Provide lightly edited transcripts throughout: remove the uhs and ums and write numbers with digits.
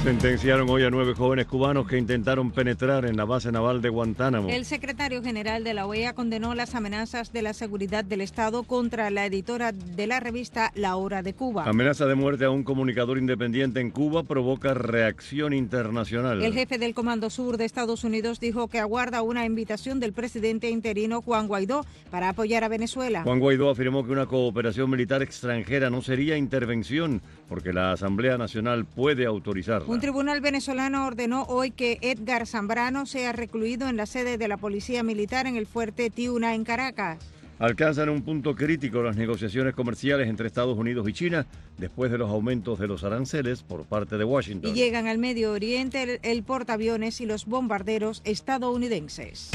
Sentenciaron hoy a 9 jóvenes cubanos que intentaron penetrar en la base naval de Guantánamo. El secretario general de la OEA condenó las amenazas de la seguridad del Estado contra la editora de la revista La Hora de Cuba. Amenaza de muerte a un comunicador independiente en Cuba provoca reacción internacional. El jefe del Comando Sur de Estados Unidos dijo que aguarda una invitación del presidente interino Juan Guaidó para apoyar a Venezuela. Juan Guaidó afirmó que una cooperación militar extranjera no sería intervención porque la Asamblea Nacional puede autorizarla. Un tribunal venezolano ordenó hoy que Edgar Zambrano sea recluido en la sede de la Policía Militar en el Fuerte Tiuna, en Caracas. Alcanzan un punto crítico las negociaciones comerciales entre Estados Unidos y China después de los aumentos de los aranceles por parte de Washington. Y llegan al Medio Oriente el portaaviones y los bombarderos estadounidenses.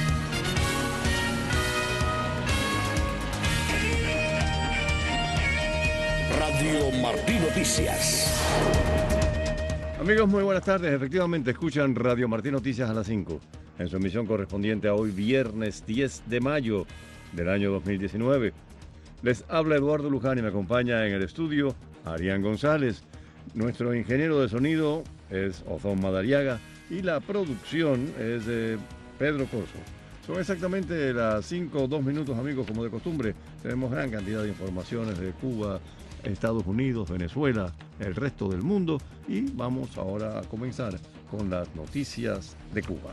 Radio Martí Noticias. Amigos, muy buenas tardes. Efectivamente, escuchan Radio Martí Noticias a las 5, en su emisión correspondiente a hoy, viernes 10 de mayo del año 2019. Les habla Eduardo Luján y me acompaña en el estudio Arián González. Nuestro ingeniero de sonido es Ozón Madariaga y la producción es de Pedro Corso. Son exactamente las 5:02, amigos, como de costumbre. Tenemos gran cantidad de informaciones de Cuba, Estados Unidos, Venezuela, el resto del mundo, y vamos ahora a comenzar con las noticias de Cuba.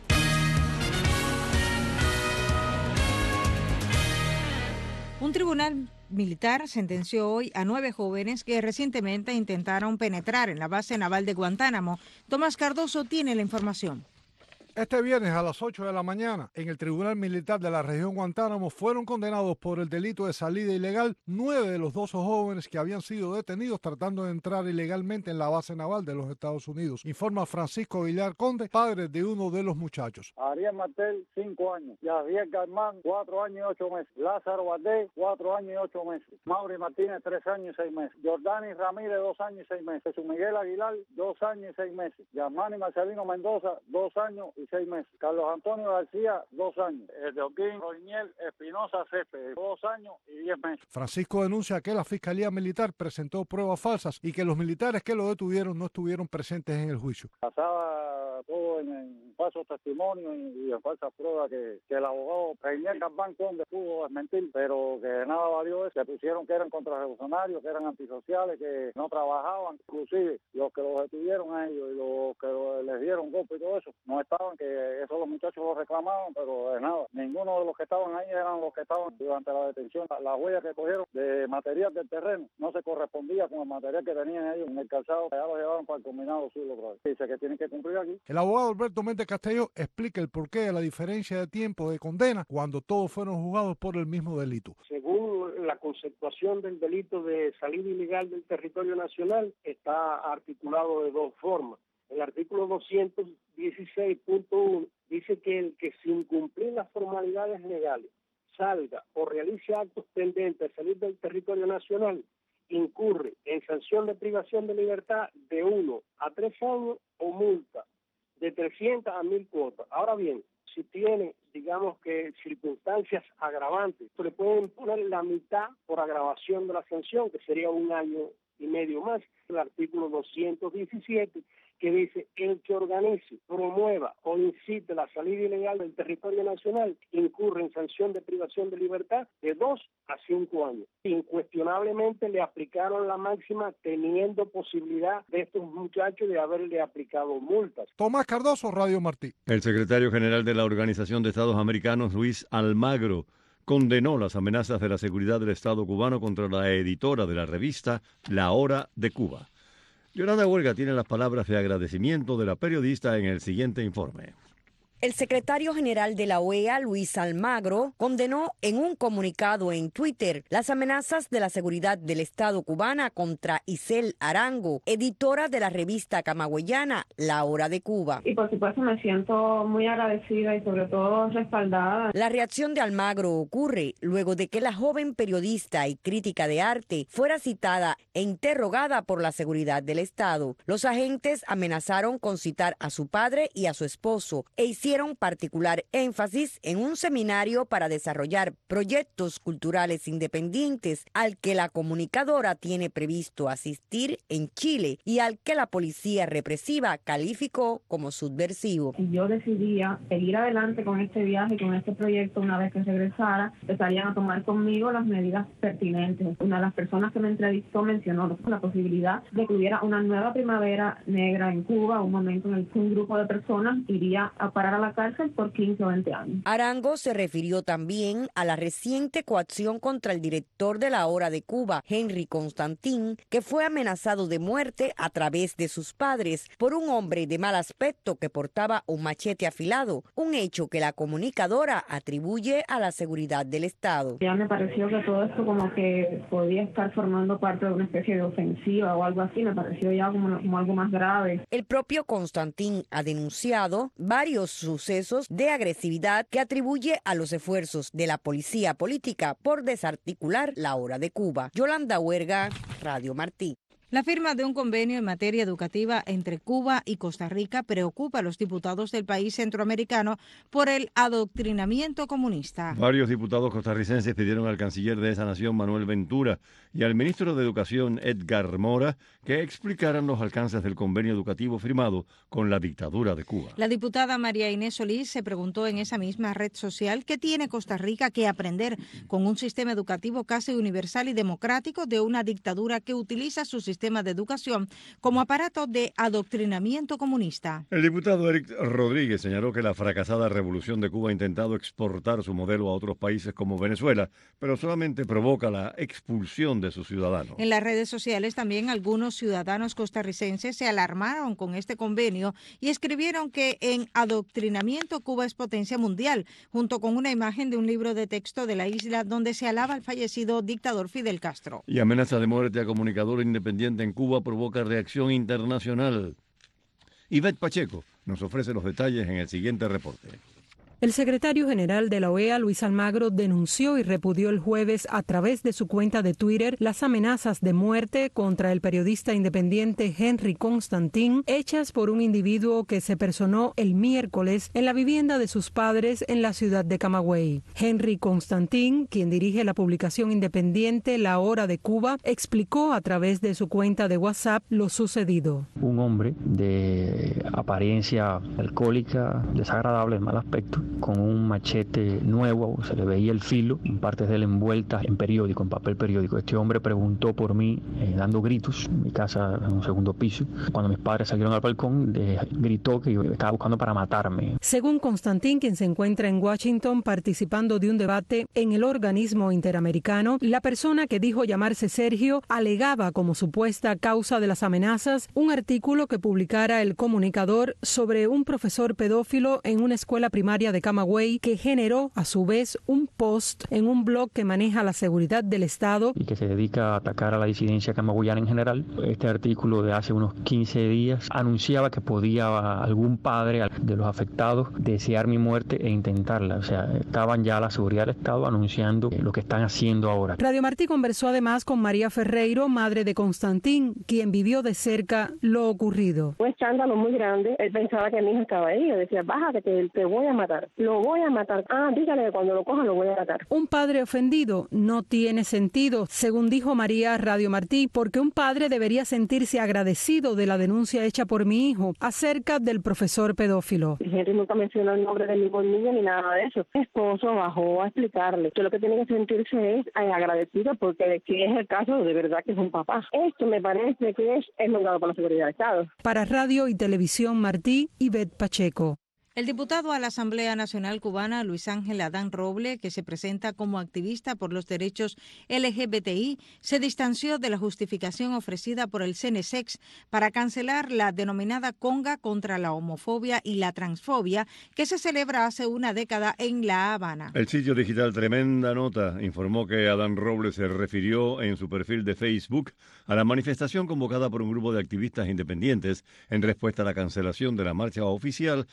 Un tribunal militar sentenció hoy a 9 jóvenes que recientemente intentaron penetrar en la base naval de Guantánamo. Tomás Cardoso tiene la información. Este viernes a las 8 de la mañana, en el Tribunal Militar de la región Guantánamo, fueron condenados por el delito de salida ilegal 9 de los 12 jóvenes que habían sido detenidos tratando de entrar ilegalmente en la base naval de los Estados Unidos. Informa Francisco Villar Conde, padre de uno de los muchachos. Ariel Martel, 5 años. Yadier Garmán, 4 años y 8 meses. Lázaro Valdés, 4 años y 8 meses. Mauri Martínez, 3 años y 6 meses. Jordani Ramírez, 2 años y 6 meses. Jesús Miguel Aguilar, 2 años y 6 meses. Yasmani Marcelino Mendoza, 2 años y 6 meses. Carlos Antonio García, 2 años. Joaquín Roñel Espinosa Céspedes, 2 años y 10 meses. Francisco denuncia que la Fiscalía Militar presentó pruebas falsas y que los militares que lo detuvieron no estuvieron presentes en el juicio. Pasaba todo en falsos testimonios y en falsas pruebas que el abogado Reinier Carbán Conde pudo desmentir, pero que nada valió eso. Se pusieron que eran contrarrevolucionarios, que eran antisociales, que no trabajaban. Inclusive los que los detuvieron a ellos y los que les dieron golpe y todo eso, no estaban, que eso los muchachos lo reclamaban, pero de nada. Ninguno de los que estaban ahí eran los que estaban durante la detención. La huella que cogieron de material del terreno no se correspondía con el material que tenían ellos en el calzado. Ya lo llevaron para el combinado sur otra vez. Dice que tienen que cumplir aquí. El abogado Alberto Méndez Castelló explica el porqué de la diferencia de tiempo de condena cuando todos fueron juzgados por el mismo delito. Según la conceptuación del delito de salida ilegal del territorio nacional, está articulado de 2 formas. El artículo 216.1 dice que el que sin cumplir las formalidades legales salga o realice actos tendentes a salir del territorio nacional incurre en sanción de privación de libertad de 1 a 3 años o multa de 300 a 1.000 cuotas. Ahora bien, si tiene, digamos que circunstancias agravantes, le pueden poner la mitad por agravación de la sanción, que sería 1 año y medio más. El artículo 217 que dice: el que organice, promueva o incite la salida ilegal del territorio nacional incurre en sanción de privación de libertad de 2 a 5 años. Incuestionablemente le aplicaron la máxima teniendo posibilidad de estos muchachos de haberle aplicado multas. Tomás Cardoso, Radio Martí. El secretario general de la Organización de Estados Americanos, Luis Almagro, condenó las amenazas de la seguridad del Estado cubano contra la editora de la revista La Hora de Cuba. Yolanda Huelga tiene las palabras de agradecimiento de la periodista en el siguiente informe. El secretario general de la OEA, Luis Almagro, condenó en un comunicado en Twitter las amenazas de la seguridad del Estado cubana contra Isel Arango, editora de la revista camagüeyana La Hora de Cuba. Y por supuesto me siento muy agradecida y sobre todo respaldada. La reacción de Almagro ocurre luego de que la joven periodista y crítica de arte fuera citada e interrogada por la seguridad del Estado. Los agentes amenazaron con citar a su padre y a su esposo e hicieron dieron particular énfasis en un seminario para desarrollar proyectos culturales independientes al que la comunicadora tiene previsto asistir en Chile y al que la policía represiva calificó como subversivo. Si yo decidía seguir adelante con este viaje, con este proyecto, una vez que regresara, empezarían a tomar conmigo las medidas pertinentes. Una de las personas que me entrevistó mencionó la posibilidad de que hubiera una nueva primavera negra en Cuba, un momento en el que un grupo de personas iría a parar a la cárcel por 15 o 20 años. Arango se refirió también a la reciente coacción contra el director de La Hora de Cuba, Henry Constantin, que fue amenazado de muerte a través de sus padres por un hombre de mal aspecto que portaba un machete afilado, un hecho que la comunicadora atribuye a la seguridad del Estado. Ya me pareció que todo esto como que podía estar formando parte de una especie de ofensiva o algo así, me pareció ya como algo más grave. El propio Constantin ha denunciado varios sucesos de agresividad que atribuye a los esfuerzos de la policía política por desarticular La Hora de Cuba. Yolanda Huerga, Radio Martí. La firma de un convenio en materia educativa entre Cuba y Costa Rica preocupa a los diputados del país centroamericano por el adoctrinamiento comunista. Varios diputados costarricenses pidieron al canciller de esa nación, Manuel Ventura, y al ministro de Educación, Edgar Mora, que explicaran los alcances del convenio educativo firmado con la dictadura de Cuba. La diputada María Inés Solís se preguntó en esa misma red social qué tiene Costa Rica que aprender con un sistema educativo casi universal y democrático de una dictadura que utiliza su sistema de educación como aparato de adoctrinamiento comunista. El diputado Eric Rodríguez señaló que la fracasada revolución de Cuba ha intentado exportar su modelo a otros países como Venezuela, pero solamente provoca la expulsión de sus ciudadanos. En las redes sociales también algunos ciudadanos costarricenses se alarmaron con este convenio y escribieron que en adoctrinamiento Cuba es potencia mundial, junto con una imagen de un libro de texto de la isla donde se alaba al fallecido dictador Fidel Castro. Y amenaza de muerte a comunicador independiente en Cuba provoca reacción internacional. Ivette Pacheco nos ofrece los detalles en el siguiente reporte. El secretario general de la OEA, Luis Almagro, denunció y repudió el jueves a través de su cuenta de Twitter las amenazas de muerte contra el periodista independiente Henry Constantin, hechas por un individuo que se personó el miércoles en la vivienda de sus padres en la ciudad de Camagüey. Henry Constantin, quien dirige la publicación independiente La Hora de Cuba, explicó a través de su cuenta de WhatsApp lo sucedido. Un hombre de apariencia alcohólica, desagradable, de mal aspecto, con un machete nuevo, se le veía el filo, partes de él envueltas en periódico, en papel periódico. Este hombre preguntó por mí, dando gritos, mi casa en un segundo piso. Cuando mis padres salieron al balcón, gritó que yo estaba buscando para matarme. Según Constantin, quien se encuentra en Washington participando de un debate en el organismo interamericano, la persona que dijo llamarse Sergio alegaba como supuesta causa de las amenazas un artículo que publicara El Comunicador sobre un profesor pedófilo en una escuela primaria de Camagüey, que generó a su vez un post en un blog que maneja la seguridad del Estado y que se dedica a atacar a la disidencia camagüeyana en general. Este artículo de hace unos 15 días anunciaba que podía algún padre de los afectados desear mi muerte e intentarla. O sea, estaban ya la seguridad del Estado anunciando lo que están haciendo ahora. Radio Martí conversó además con María Ferreiro, madre de Constantin, quien vivió de cerca lo ocurrido. Un escándalo muy grande. Él pensaba que mi hija estaba ahí. Yo decía, bájate que te voy a matar. Lo voy a matar. Dígale que cuando lo coja lo voy a matar. Un padre ofendido no tiene sentido, según dijo María Radio Martí, porque un padre debería sentirse agradecido de la denuncia hecha por mi hijo acerca del profesor pedófilo. Henry nunca mencionó el nombre de ningún niño ni nada de eso. Mi esposo bajó a explicarle que lo que tiene que sentirse es agradecido porque si es el caso, de verdad que es un papá. Esto me parece que es mandado por la seguridad del Estado. Para Radio y Televisión Martí, Ivette Pacheco. El diputado a la Asamblea Nacional Cubana, Luis Ángel Adán Roble, que se presenta como activista por los derechos LGBTI, se distanció de la justificación ofrecida por el CNSEX para cancelar la denominada conga contra la homofobia y la transfobia que se celebra hace una década en La Habana. El sitio digital Tremenda Nota informó que Adán Roble se refirió en su perfil de Facebook a la manifestación convocada por un grupo de activistas independientes en respuesta a la cancelación de la marcha oficial impulsada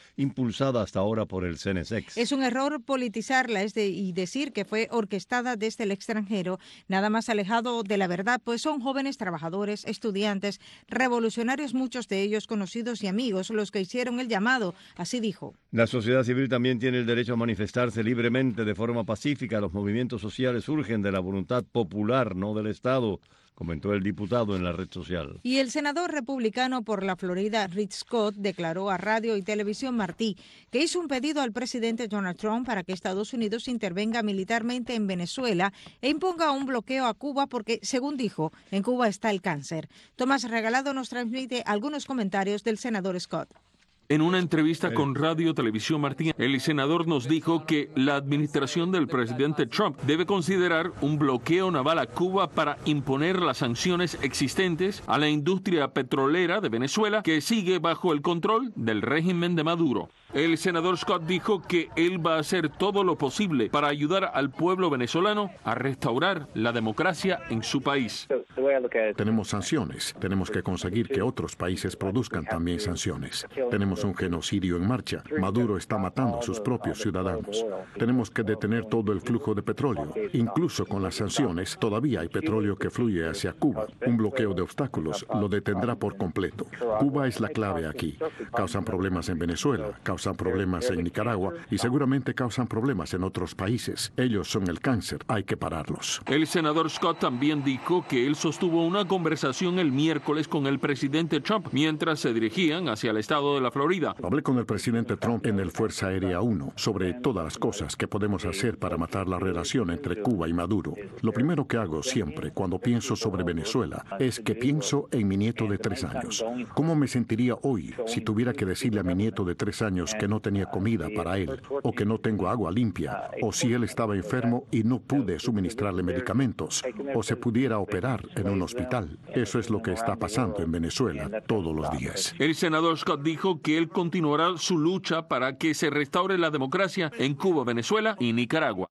impulsada hasta ahora por el CNSX. Es un error politizarla y decir que fue orquestada desde el extranjero, nada más alejado de la verdad, pues son jóvenes trabajadores, estudiantes, revolucionarios, muchos de ellos conocidos y amigos, los que hicieron el llamado, así dijo. La sociedad civil también tiene el derecho a manifestarse libremente de forma pacífica. Los movimientos sociales surgen de la voluntad popular, no del Estado, comentó el diputado en la red social. Y el senador republicano por la Florida, Rick Scott, declaró a Radio y Televisión Martí que hizo un pedido al presidente Donald Trump para que Estados Unidos intervenga militarmente en Venezuela e imponga un bloqueo a Cuba porque, según dijo, en Cuba está el cáncer. Tomás Regalado nos transmite algunos comentarios del senador Scott. En una entrevista con Radio Televisión Martí, el senador nos dijo que la administración del presidente Trump debe considerar un bloqueo naval a Cuba para imponer las sanciones existentes a la industria petrolera de Venezuela que sigue bajo el control del régimen de Maduro. El senador Scott dijo que él va a hacer todo lo posible para ayudar al pueblo venezolano a restaurar la democracia en su país. Tenemos sanciones. Tenemos que conseguir que otros países produzcan también sanciones. Tenemos un genocidio en marcha. Maduro está matando a sus propios ciudadanos. Tenemos que detener todo el flujo de petróleo. Incluso con las sanciones, todavía hay petróleo que fluye hacia Cuba. Un bloqueo de obstáculos lo detendrá por completo. Cuba es la clave aquí. Causan problemas en Venezuela, causan problemas en Nicaragua y seguramente causan problemas en otros países. Ellos son el cáncer. Hay que pararlos. El senador Scott también dijo que él sostuvo una conversación el miércoles con el presidente Trump mientras se dirigían hacia el estado de la Florida. Hablé con el presidente Trump en el Fuerza Aérea 1 sobre todas las cosas que podemos hacer para matar la relación entre Cuba y Maduro. Lo primero que hago siempre cuando pienso sobre Venezuela es que pienso en mi nieto de 3 años. ¿Cómo me sentiría hoy si tuviera que decirle a mi nieto de 3 años que no tenía comida para él, o que no tengo agua limpia, o si él estaba enfermo y no pude suministrarle medicamentos, o se pudiera operar en un hospital? Eso es lo que está pasando en Venezuela todos los días. El senador Scott dijo que él continuará su lucha para que se restaure la democracia en Cuba, Venezuela y Nicaragua.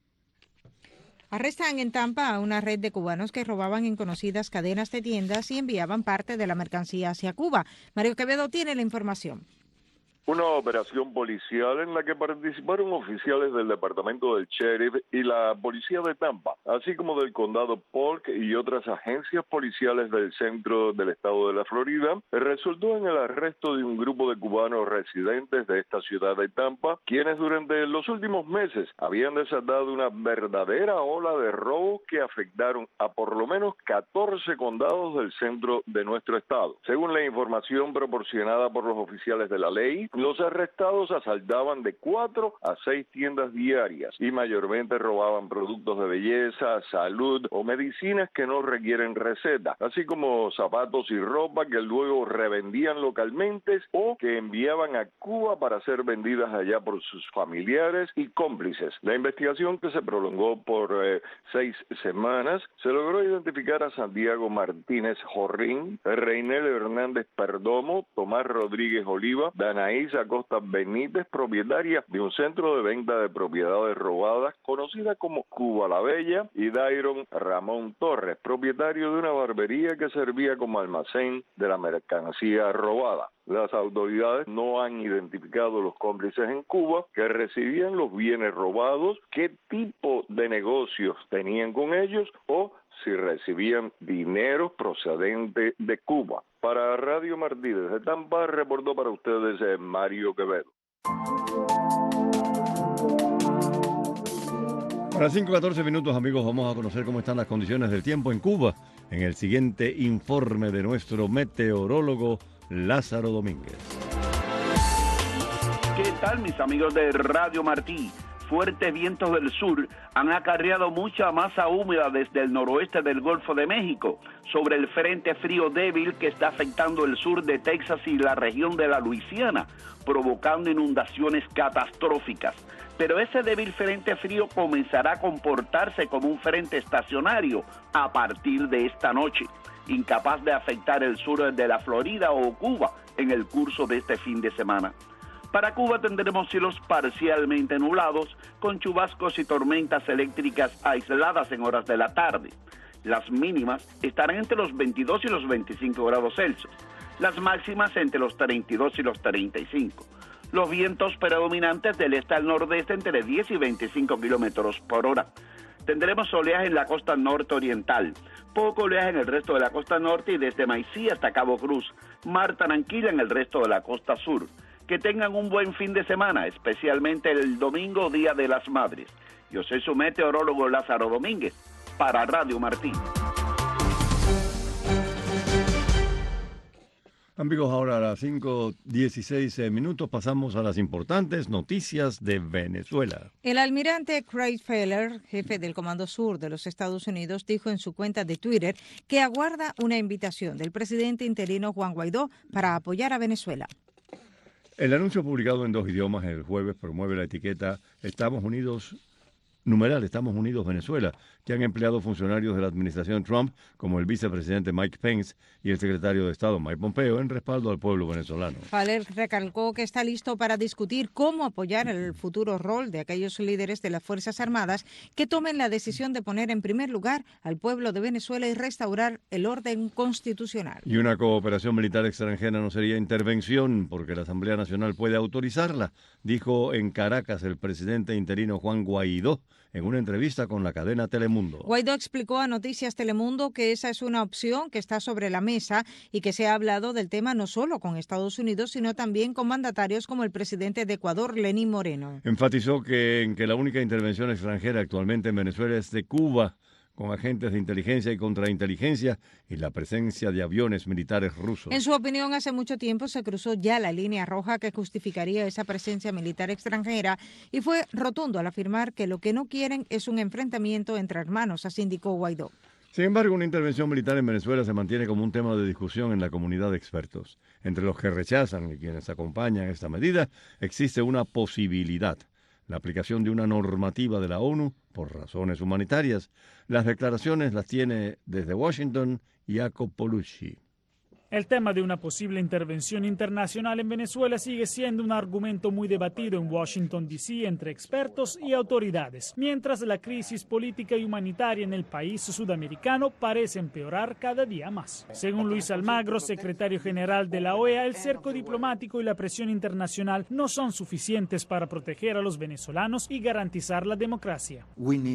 Arrestan en Tampa a una red de cubanos que robaban en conocidas cadenas de tiendas y enviaban parte de la mercancía hacia Cuba. Mario Quevedo tiene la información. Una operación policial en la que participaron oficiales del departamento del sheriff y la policía de Tampa, así como del condado Polk y otras agencias policiales del centro del estado de la Florida, resultó en el arresto de un grupo de cubanos residentes de esta ciudad de Tampa, quienes durante los últimos meses habían desatado una verdadera ola de robos que afectaron a por lo menos 14 condados del centro de nuestro estado. Según la información proporcionada por los oficiales de la ley, los arrestados asaltaban de 4 a 6 tiendas diarias y mayormente robaban productos de belleza, salud o medicinas que no requieren receta, así como zapatos y ropa que luego revendían localmente o que enviaban a Cuba para ser vendidas allá por sus familiares y cómplices. La investigación, que se prolongó por 6 semanas, se logró identificar a Santiago Martínez Jorrín, Reinel Hernández Perdomo, Tomás Rodríguez Oliva, Danaí Acosta Benítez, propietaria de un centro de venta de propiedades robadas conocida como Cuba la Bella, y Dairon Ramón Torres, propietario de una barbería que servía como almacén de la mercancía robada. Las autoridades no han identificado los cómplices en Cuba que recibían los bienes robados, qué tipo de negocios tenían con ellos o si recibían dinero procedente de Cuba. Para Radio Martí desde Tampa, reportó para ustedes Mario Quevedo. A las 5:14 minutos, amigos, vamos a conocer cómo están las condiciones del tiempo en Cuba en el siguiente informe de nuestro meteorólogo Lázaro Domínguez. ¿Qué tal, mis amigos de Radio Martí? Fuertes vientos del sur han acarreado mucha masa húmeda desde el noroeste del Golfo de México sobre el frente frío débil que está afectando el sur de Texas y la región de la Luisiana, provocando inundaciones catastróficas. Pero ese débil frente frío comenzará a comportarse como un frente estacionario a partir de esta noche, incapaz de afectar el sur de la Florida o Cuba en el curso de este fin de semana. Para Cuba tendremos cielos parcialmente nublados, con chubascos y tormentas eléctricas aisladas en horas de la tarde. Las mínimas estarán entre los 22 y los 25 grados Celsius, las máximas entre los 32 y los 35. Los vientos predominantes del este al nordeste entre 10 y 25 kilómetros por hora. Tendremos oleaje en la costa norte oriental, poco oleaje en el resto de la costa norte y desde Maicí hasta Cabo Cruz, mar tranquila en el resto de la costa sur. Que tengan un buen fin de semana, especialmente el domingo, Día de las Madres. Yo soy su meteorólogo Lázaro Domínguez, para Radio Martí. Amigos, ahora a las 5:16 minutos pasamos a las importantes noticias de Venezuela. El almirante Craig Feller, jefe del Comando Sur de los Estados Unidos, dijo en su cuenta de Twitter que aguarda una invitación del presidente interino Juan Guaidó para apoyar a Venezuela. El anuncio publicado en 2 idiomas el jueves promueve la etiqueta Estamos Unidos Venezuela, que han empleado funcionarios de la administración Trump, como el vicepresidente Mike Pence y el secretario de Estado Mike Pompeo, en respaldo al pueblo venezolano. Feller recalcó que está listo para discutir cómo apoyar el futuro rol de aquellos líderes de las Fuerzas Armadas que tomen la decisión de poner en primer lugar al pueblo de Venezuela y restaurar el orden constitucional. Y una cooperación militar extranjera no sería intervención, porque la Asamblea Nacional puede autorizarla, dijo en Caracas el presidente interino Juan Guaidó, en una entrevista con la cadena Telemundo. Guaidó explicó a Noticias Telemundo que esa es una opción que está sobre la mesa y que se ha hablado del tema no solo con Estados Unidos, sino también con mandatarios como el presidente de Ecuador, Lenín Moreno. Enfatizó que la única intervención extranjera actualmente en Venezuela es de Cuba, con agentes de inteligencia y contrainteligencia y la presencia de aviones militares rusos. En su opinión, hace mucho tiempo se cruzó ya la línea roja que justificaría esa presencia militar extranjera y fue rotundo al afirmar que lo que no quieren es un enfrentamiento entre hermanos, así indicó Guaidó. Sin embargo, una intervención militar en Venezuela se mantiene como un tema de discusión en la comunidad de expertos. Entre los que rechazan y quienes acompañan esta medida, existe una posibilidad: la aplicación de una normativa de la ONU por razones humanitarias. Las declaraciones las tiene desde Washington Jacopo Polucci. El tema de una posible intervención internacional en Venezuela sigue siendo un argumento muy debatido en Washington, D.C. entre expertos y autoridades, mientras la crisis política y humanitaria en el país sudamericano parece empeorar cada día más. Según Luis Almagro, secretario general de la OEA, el cerco diplomático y la presión internacional no son suficientes para proteger a los venezolanos y garantizar la democracia.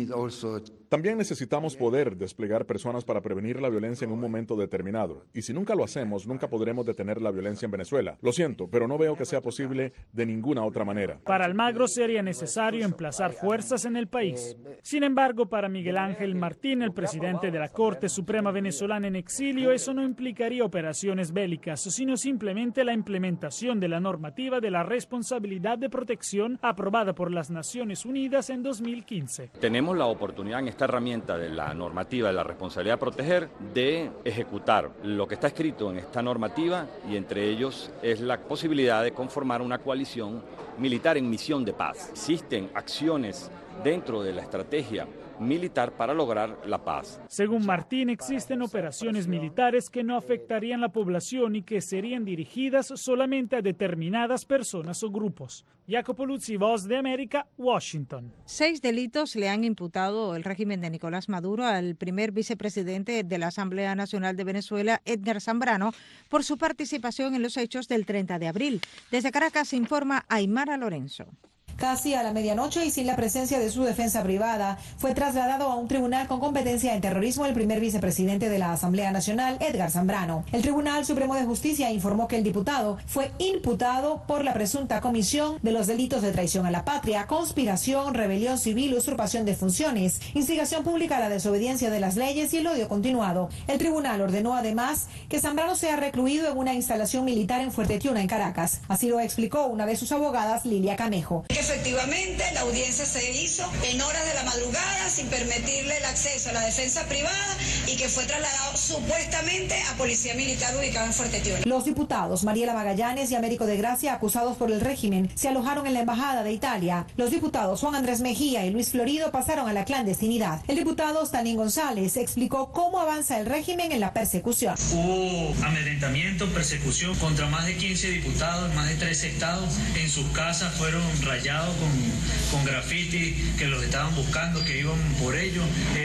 También necesitamos poder desplegar personas para prevenir la violencia en un momento determinado. Y si nunca lo hacemos, nunca podremos detener la violencia en Venezuela. Lo siento, pero no veo que sea posible de ninguna otra manera. Para Almagro sería necesario emplazar fuerzas en el país. Sin embargo, para Miguel Ángel Martín, el presidente de la Corte Suprema venezolana en exilio, eso no implicaría operaciones bélicas, sino simplemente la implementación de la normativa de la responsabilidad de protección aprobada por las Naciones Unidas en 2015. Tenemos la oportunidad en esta herramienta de la normativa de la responsabilidad de proteger de ejecutar lo que está escrito en esta normativa, y entre ellos es la posibilidad de conformar una coalición militar en misión de paz. Existen acciones dentro de la estrategia militar para lograr la paz. Según Martín, existen operaciones militares que no afectarían la población y que serían dirigidas solamente a determinadas personas o grupos. Jacopo Luzzi, Voz de América, Washington. 6 delitos le han imputado el régimen de Nicolás Maduro al primer vicepresidente de la Asamblea Nacional de Venezuela, Edgar Zambrano, por su participación en los hechos del 30 de abril. Desde Caracas informa Aymara Lorenzo. Casi a la medianoche y sin la presencia de su defensa privada, fue trasladado a un tribunal con competencia en terrorismo el primer vicepresidente de la Asamblea Nacional, Edgar Zambrano. El Tribunal Supremo de Justicia informó que el diputado fue imputado por la presunta comisión de los delitos de traición a la patria, conspiración, rebelión civil, usurpación de funciones, instigación pública a la desobediencia de las leyes y el odio continuado. El tribunal ordenó además que Zambrano sea recluido en una instalación militar en Fuerte Tiuna, en Caracas. Así lo explicó una de sus abogadas, Lilia Camejo. Efectivamente, la audiencia se hizo en horas de la madrugada sin permitirle el acceso a la defensa privada y que fue trasladado supuestamente a Policía Militar ubicada en Fuerte Tiuna. Los diputados Mariela Magallanes y Américo de Gracia, acusados por el régimen, se alojaron en la Embajada de Italia. Los diputados Juan Andrés Mejía y Luis Florido pasaron a la clandestinidad. El diputado Stalin González explicó cómo avanza el régimen en la persecución. Hubo amedrentamiento, persecución contra más de 15 diputados, más de 13 estados. En sus casas fueron rayados llenado con graffiti, que los estaban buscando, que iban por ellos.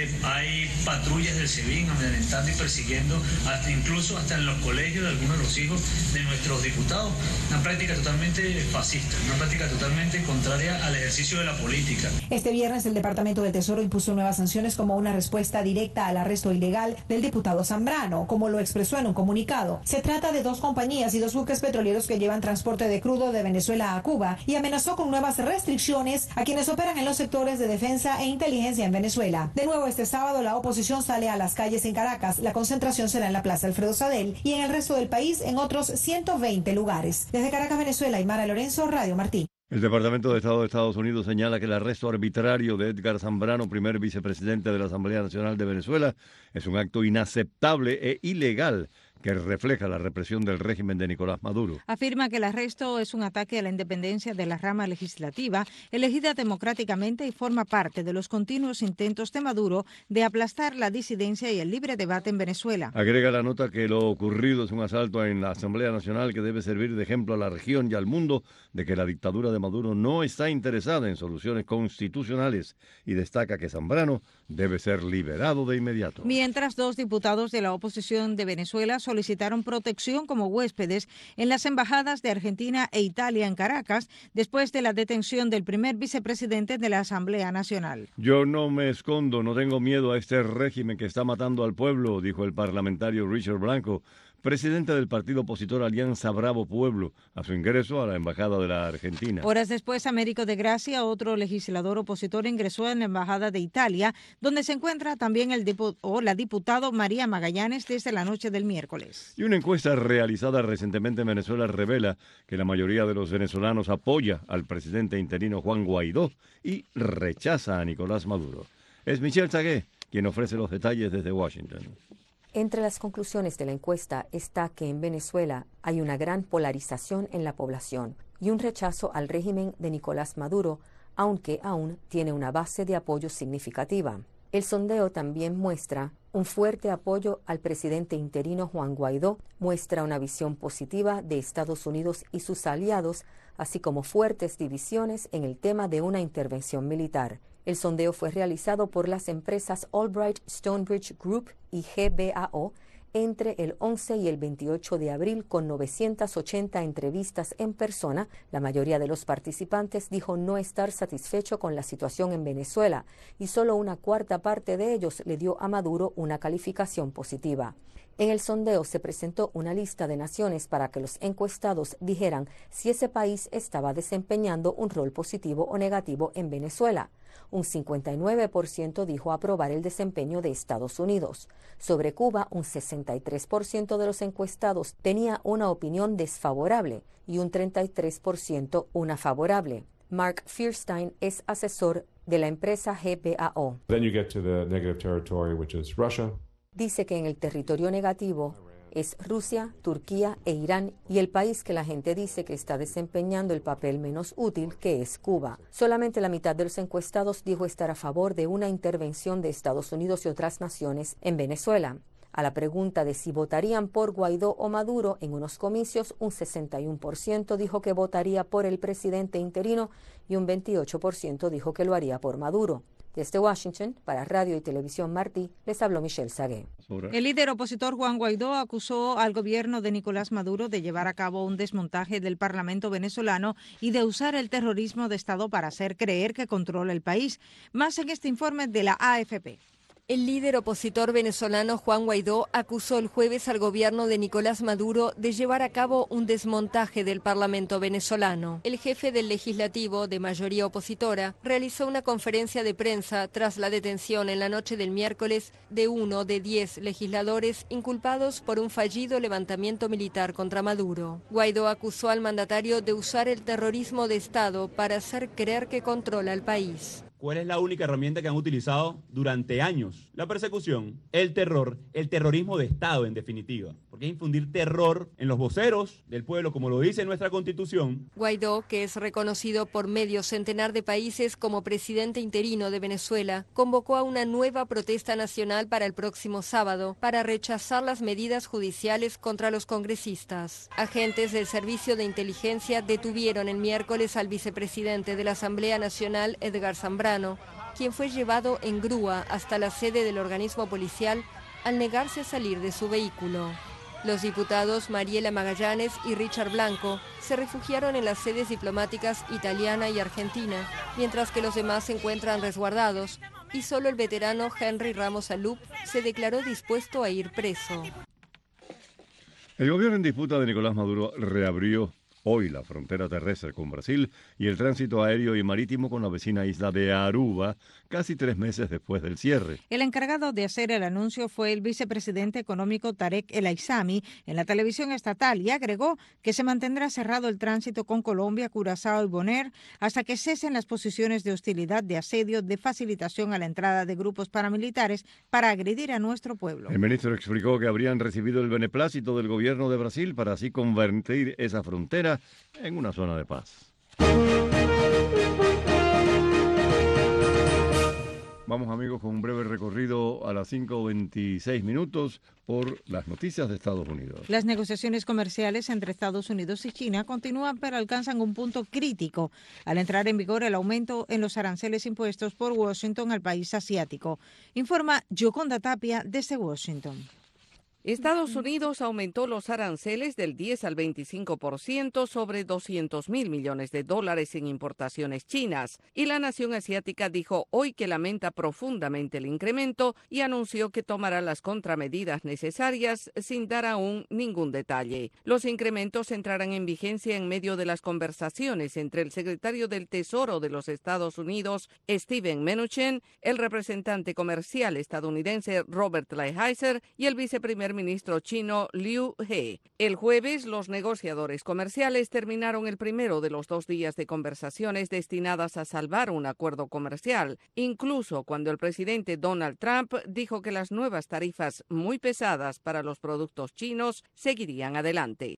Hay patrullas del SEBIN amedrentando y persiguiendo, incluso hasta en los colegios de algunos de los hijos de nuestros diputados. Una práctica totalmente fascista, una práctica totalmente contraria al ejercicio de la política. Este viernes el Departamento del Tesoro impuso nuevas sanciones como una respuesta directa al arresto ilegal del diputado Zambrano, como lo expresó en un comunicado. Se trata de 2 compañías y 2 buques petroleros que llevan transporte de crudo de Venezuela a Cuba y amenazó con nuevas restricciones a quienes operan en los sectores de defensa e inteligencia en Venezuela. De nuevo este sábado la oposición sale a las calles en Caracas. La concentración será en la Plaza Alfredo Sadel y en el resto del país en otros 120 lugares. Desde Caracas, Venezuela, Aymara Lorenzo, Radio Martí. El Departamento de Estado de Estados Unidos señala que el arresto arbitrario de Edgar Zambrano, primer vicepresidente de la Asamblea Nacional de Venezuela, es un acto inaceptable e ilegal que refleja la represión del régimen de Nicolás Maduro. Afirma que el arresto es un ataque a la independencia de la rama legislativa, elegida democráticamente y forma parte de los continuos intentos de Maduro de aplastar la disidencia y el libre debate en Venezuela. Agrega la nota que lo ocurrido es un asalto en la Asamblea Nacional que debe servir de ejemplo a la región y al mundo de que la dictadura de Maduro no está interesada en soluciones constitucionales y destaca que Zambrano debe ser liberado de inmediato. Mientras 2 diputados de la oposición de Venezuela solicitaron protección como huéspedes en las embajadas de Argentina e Italia en Caracas después de la detención del primer vicepresidente de la Asamblea Nacional. Yo no me escondo, no tengo miedo a este régimen que está matando al pueblo, dijo el parlamentario Richard Blanco, presidente del partido opositor Alianza Bravo Pueblo, a su ingreso a la embajada de la Argentina. Horas después, Américo de Gracia, otro legislador opositor, ingresó en la embajada de Italia, donde se encuentra también la diputada María Magallanes desde la noche del miércoles. Y una encuesta realizada recientemente en Venezuela revela que la mayoría de los venezolanos apoya al presidente interino Juan Guaidó y rechaza a Nicolás Maduro. Es Michelle Sagué quien ofrece los detalles desde Washington. Entre las conclusiones de la encuesta está que en Venezuela hay una gran polarización en la población y un rechazo al régimen de Nicolás Maduro, aunque aún tiene una base de apoyo significativa. El sondeo también muestra un fuerte apoyo al presidente interino Juan Guaidó, muestra una visión positiva de Estados Unidos y sus aliados, así como fuertes divisiones en el tema de una intervención militar. El sondeo fue realizado por las empresas Albright Stonebridge Group y GBAO entre el 11 y el 28 de abril con 980 entrevistas en persona. La mayoría de los participantes dijo no estar satisfecho con la situación en Venezuela y solo una cuarta parte de ellos le dio a Maduro una calificación positiva. En el sondeo se presentó una lista de naciones para que los encuestados dijeran si ese país estaba desempeñando un rol positivo o negativo en Venezuela. Un 59% dijo aprobar el desempeño de Estados Unidos. Sobre Cuba, un 63% de los encuestados tenía una opinión desfavorable y un 33% una favorable. Mark Fierstein es asesor de la empresa GBAO. Then you get to the negative territory, which is Russia. Dice que en el territorio negativo es Rusia, Turquía e Irán y el país que la gente dice que está desempeñando el papel menos útil, que es Cuba. Solamente la mitad de los encuestados dijo estar a favor de una intervención de Estados Unidos y otras naciones en Venezuela. A la pregunta de si votarían por Guaidó o Maduro en unos comicios, un 61% dijo que votaría por el presidente interino y un 28% dijo que lo haría por Maduro. Desde Washington, para Radio y Televisión Martí, les habló Michelle Sagué. El líder opositor Juan Guaidó acusó al gobierno de Nicolás Maduro de llevar a cabo un desmontaje del Parlamento venezolano y de usar el terrorismo de Estado para hacer creer que controla el país. Más en este informe de la AFP. El líder opositor venezolano Juan Guaidó acusó el jueves al gobierno de Nicolás Maduro de llevar a cabo un desmontaje del Parlamento venezolano. El jefe del legislativo, de mayoría opositora, realizó una conferencia de prensa tras la detención en la noche del miércoles de uno de 10 legisladores inculpados por un fallido levantamiento militar contra Maduro. Guaidó acusó al mandatario de usar el terrorismo de Estado para hacer creer que controla el país. ¿Cuál es la única herramienta que han utilizado durante años? La persecución, el terror, el terrorismo de Estado en definitiva. porque es infundir terror en los voceros del pueblo, como lo dice nuestra Constitución. Guaidó, que es reconocido por medio centenar de países como presidente interino de Venezuela, convocó a una nueva protesta nacional para el próximo sábado para rechazar las medidas judiciales contra los congresistas. Agentes del Servicio de Inteligencia detuvieron el miércoles al vicepresidente de la Asamblea Nacional, Edgar Zambrano, quien fue llevado en grúa hasta la sede del organismo policial al negarse a salir de su vehículo. Los diputados Mariela Magallanes y Richard Blanco se refugiaron en las sedes diplomáticas italiana y argentina, mientras que los demás se encuentran resguardados, y solo el veterano Henry Ramos Alup se declaró dispuesto a ir preso. El gobierno en disputa de Nicolás Maduro reabrió hoy la frontera terrestre con Brasil y el tránsito aéreo y marítimo con la vecina isla de Aruba, casi 3 meses después del cierre. El encargado de hacer el anuncio fue el vicepresidente económico Tarek El Aissami en la televisión estatal y agregó que se mantendrá cerrado el tránsito con Colombia, Curazao y Bonaire hasta que cesen las posiciones de hostilidad, de asedio, de facilitación a la entrada de grupos paramilitares para agredir a nuestro pueblo. El ministro explicó que habrían recibido el beneplácito del gobierno de Brasil para así convertir esa frontera en una zona de paz. Vamos, amigos, con un breve recorrido a las 5:26 minutos por las noticias de Estados Unidos. Las negociaciones comerciales entre Estados Unidos y China continúan, pero alcanzan un punto crítico al entrar en vigor el aumento en los aranceles impuestos por Washington al país asiático. Informa Yoconda Tapia desde Washington. Estados Unidos aumentó los aranceles del 10 al 25% sobre $200.000 millones en importaciones chinas, y la nación asiática dijo hoy que lamenta profundamente el incremento y anunció que tomará las contramedidas necesarias sin dar aún ningún detalle. Los incrementos entrarán en vigencia en medio de las conversaciones entre el secretario del Tesoro de los Estados Unidos, Steven Mnuchin, el representante comercial estadounidense Robert Lighthizer y el viceprimer ministro chino Liu He. El jueves, los negociadores comerciales terminaron el primero de los 2 días de conversaciones destinadas a salvar un acuerdo comercial, incluso cuando el presidente Donald Trump dijo que las nuevas tarifas muy pesadas para los productos chinos seguirían adelante.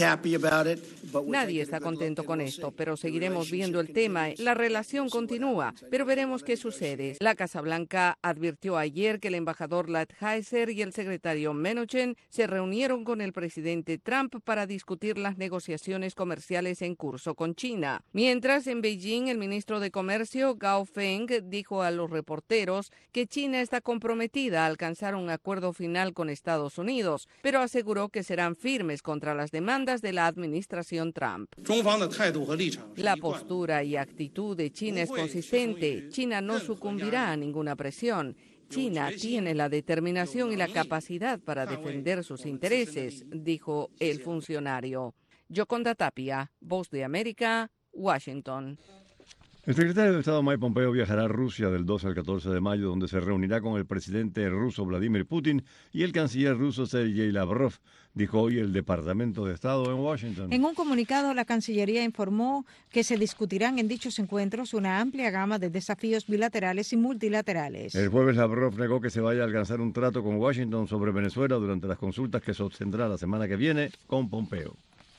Nadie está contento con esto, pero seguiremos viendo el tema. La relación continúa, pero veremos qué sucede. La Casa Blanca advirtió ayer que el embajador Lighthizer y el secretario Mnuchin se reunieron con el presidente Trump para discutir las negociaciones comerciales en curso con China. Mientras, en Beijing, el ministro de Comercio, Gao Feng, dijo a los reporteros que China está comprometida a alcanzar un acuerdo final con Estados Unidos, pero aseguró que serán firmes contra las demandas de la administración Trump. La postura y actitud de China es consistente. China no sucumbirá a ninguna presión. China tiene la determinación y la capacidad para defender sus intereses, dijo el funcionario. Yoconda Tapia, Voz de América, Washington. El secretario de Estado Mike Pompeo viajará a Rusia del 12 al 14 de mayo, donde se reunirá con el presidente ruso Vladimir Putin y el canciller ruso Sergei Lavrov, dijo hoy el Departamento de Estado en Washington. En un comunicado, la Cancillería informó que se discutirán en dichos encuentros una amplia gama de desafíos bilaterales y multilaterales. El jueves, Lavrov negó que se vaya a alcanzar un trato con Washington sobre Venezuela durante las consultas que sostendrá la semana que viene con Pompeo.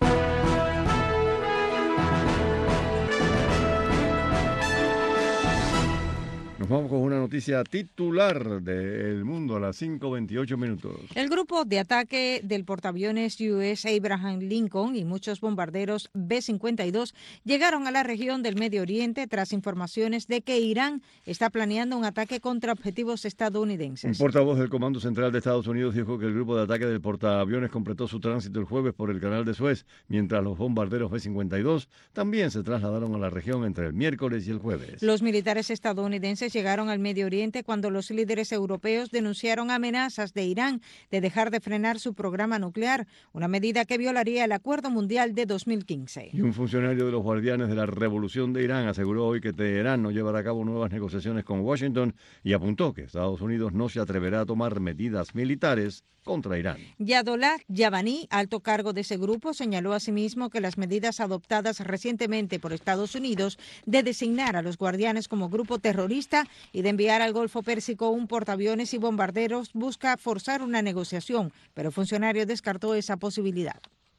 Nos vamos con una noticia titular del mundo a las 5:28 minutos. El grupo de ataque del portaaviones US Abraham Lincoln y muchos bombarderos B-52 llegaron a la región del Medio Oriente tras informaciones de que Irán está planeando un ataque contra objetivos estadounidenses. Un portavoz del Comando Central de Estados Unidos dijo que el grupo de ataque del portaaviones completó su tránsito el jueves por el Canal de Suez, mientras los bombarderos B-52 también se trasladaron a la región entre el miércoles y el jueves. Los militares estadounidenses llegaron al Medio Oriente cuando los líderes europeos denunciaron amenazas de Irán de dejar de frenar su programa nuclear, una medida que violaría el Acuerdo Mundial de 2015. Y un funcionario de los Guardianes de la Revolución de Irán aseguró hoy que Teherán no llevará a cabo nuevas negociaciones con Washington y apuntó que Estados Unidos no se atreverá a tomar medidas militares contra Irán. Yadollah Yavani, alto cargo de ese grupo, señaló asimismo que las medidas adoptadas recientemente por Estados Unidos de designar a los Guardianes como grupo terrorista Venezuela y de enviar al Golfo Pérsico un portaaviones y bombarderos busca forzar una negociación, pero el funcionario descartó esa posibilidad.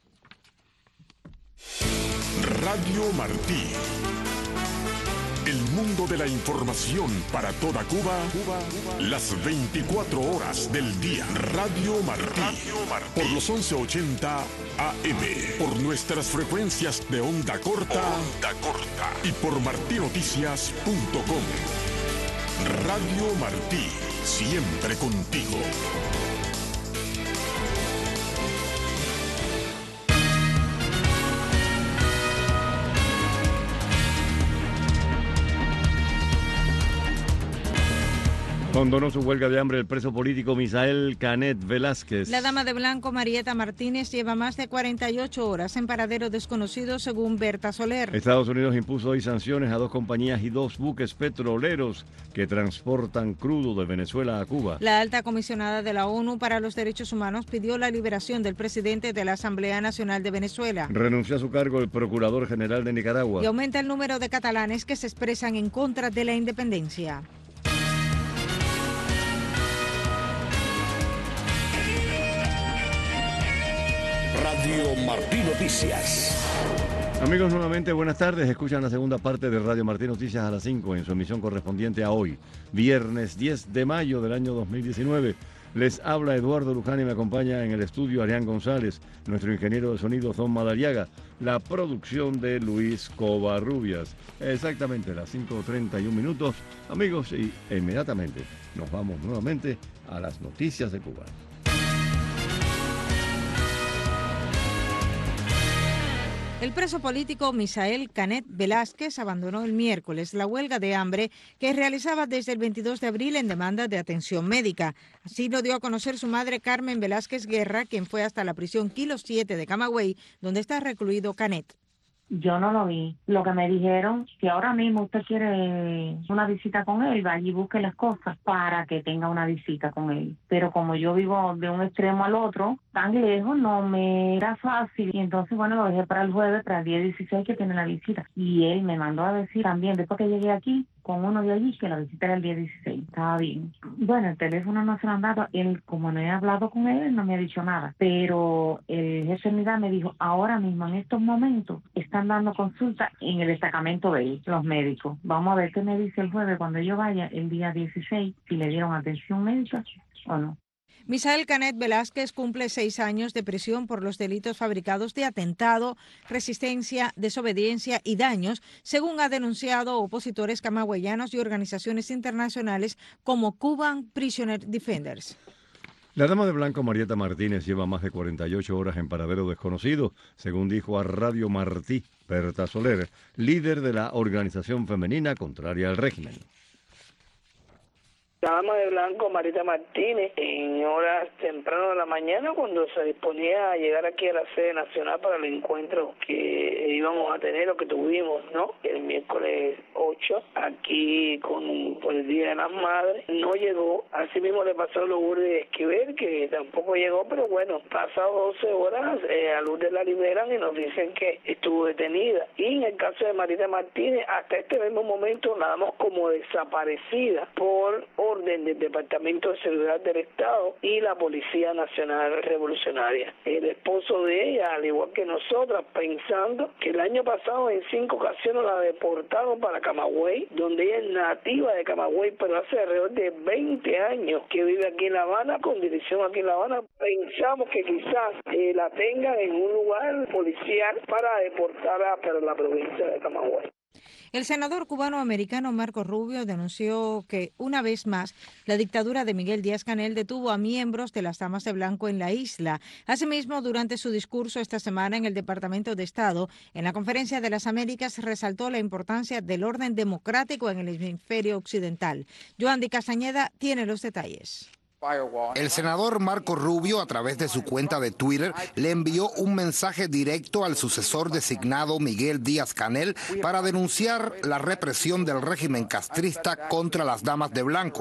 Radio Martí. El mundo de la información para toda Cuba, las 24 horas del día. Radio Martí. Por los 1180 AM. Por nuestras frecuencias de onda corta. Y por martinoticias.com. Radio Martí. Siempre contigo. Condonó su huelga de hambre el preso político Misael Canet Velázquez. La dama de blanco Marieta Martínez lleva más de 48 horas en paradero desconocido, según Berta Soler. Estados Unidos impuso hoy sanciones a 2 compañías y 2 buques petroleros que transportan crudo de Venezuela a Cuba. La alta comisionada de la ONU para los Derechos Humanos pidió la liberación del presidente de la Asamblea Nacional de Venezuela. Renunció a su cargo el procurador general de Nicaragua. Y aumenta el número de catalanes que se expresan en contra de la independencia. Radio Martí Noticias. Amigos, nuevamente buenas tardes. Escuchan la segunda parte de Radio Martí Noticias a las 5 en su emisión correspondiente a hoy, viernes 10 de mayo del año 2019. Les habla Eduardo Luján y me acompaña en el estudio Arián González, nuestro ingeniero de sonido Don Madariaga, la producción de Luis Covarrubias. Exactamente las 5:31 minutos, amigos, y inmediatamente nos vamos nuevamente a las noticias de Cuba. El preso político Misael Canet Velázquez abandonó el miércoles la huelga de hambre que realizaba desde el 22 de abril en demanda de atención médica. Así lo dio a conocer su madre Carmen Velázquez Guerra, quien fue hasta la prisión Kilo 7 de Camagüey, donde está recluido Canet. Yo no lo vi. Lo que me dijeron, si ahora mismo usted quiere una visita con él, vaya y busque las cosas para que tenga una visita con él. Pero como yo vivo de un extremo al otro, tan lejos, no me era fácil. Y entonces, bueno, lo dejé para el jueves, para el día 16 que tiene la visita. Y él me mandó a decir también, después que llegué aquí, con uno de allí, que la visita era el día 16. Estaba bien. Bueno, el teléfono no se lo han dado. Él, como no he hablado con él, no me ha dicho nada. Pero el jefe de unidad me dijo, ahora mismo, en estos momentos, están dando consulta en el destacamento de él, los médicos. Vamos a ver qué me dice el jueves cuando yo vaya, el día 16, si le dieron atención médica o no. Misael Canet Velázquez cumple 6 años de prisión por los delitos fabricados de atentado, resistencia, desobediencia y daños, según ha denunciado opositores camagüeyanos y organizaciones internacionales como Cuban Prisoner Defenders. La dama de blanco Marieta Martínez lleva más de 48 horas en paradero desconocido, según dijo a Radio Martí Berta Soler, líder de la organización femenina contraria al régimen. La dama de blanco, Marieta Martínez, en horas temprano de la mañana, cuando se disponía a llegar aquí a la sede nacional para el encuentro que íbamos a tener, o que tuvimos, ¿no? El miércoles 8, aquí por el Día de las Madres, no llegó. Así mismo le pasó a Lourdes Esquivel, que tampoco llegó, pero bueno, pasado 12 horas, a Lourdes la liberan y nos dicen que estuvo detenida. Y en el caso de Marieta Martínez, hasta este mismo momento la damos como desaparecida por orden del Departamento de Seguridad del Estado y la Policía Nacional Revolucionaria. El esposo de ella, al igual que nosotras, pensando que el año pasado en 5 ocasiones la deportaron para Camagüey, donde ella es nativa de Camagüey, pero hace alrededor de 20 años que vive aquí en La Habana, con dirección aquí en La Habana. Pensamos que quizás la tengan en un lugar policial para deportarla para la provincia de Camagüey. El senador cubano-americano Marco Rubio denunció que, una vez más, la dictadura de Miguel Díaz-Canel detuvo a miembros de las Damas de Blanco en la isla. Asimismo, durante su discurso esta semana en el Departamento de Estado, en la Conferencia de las Américas, resaltó la importancia del orden democrático en el hemisferio occidental. Joandy Castañeda tiene los detalles. El senador Marco Rubio, a través de su cuenta de Twitter, le envió un mensaje directo al sucesor designado Miguel Díaz-Canel para denunciar la represión del régimen castrista contra las Damas de Blanco.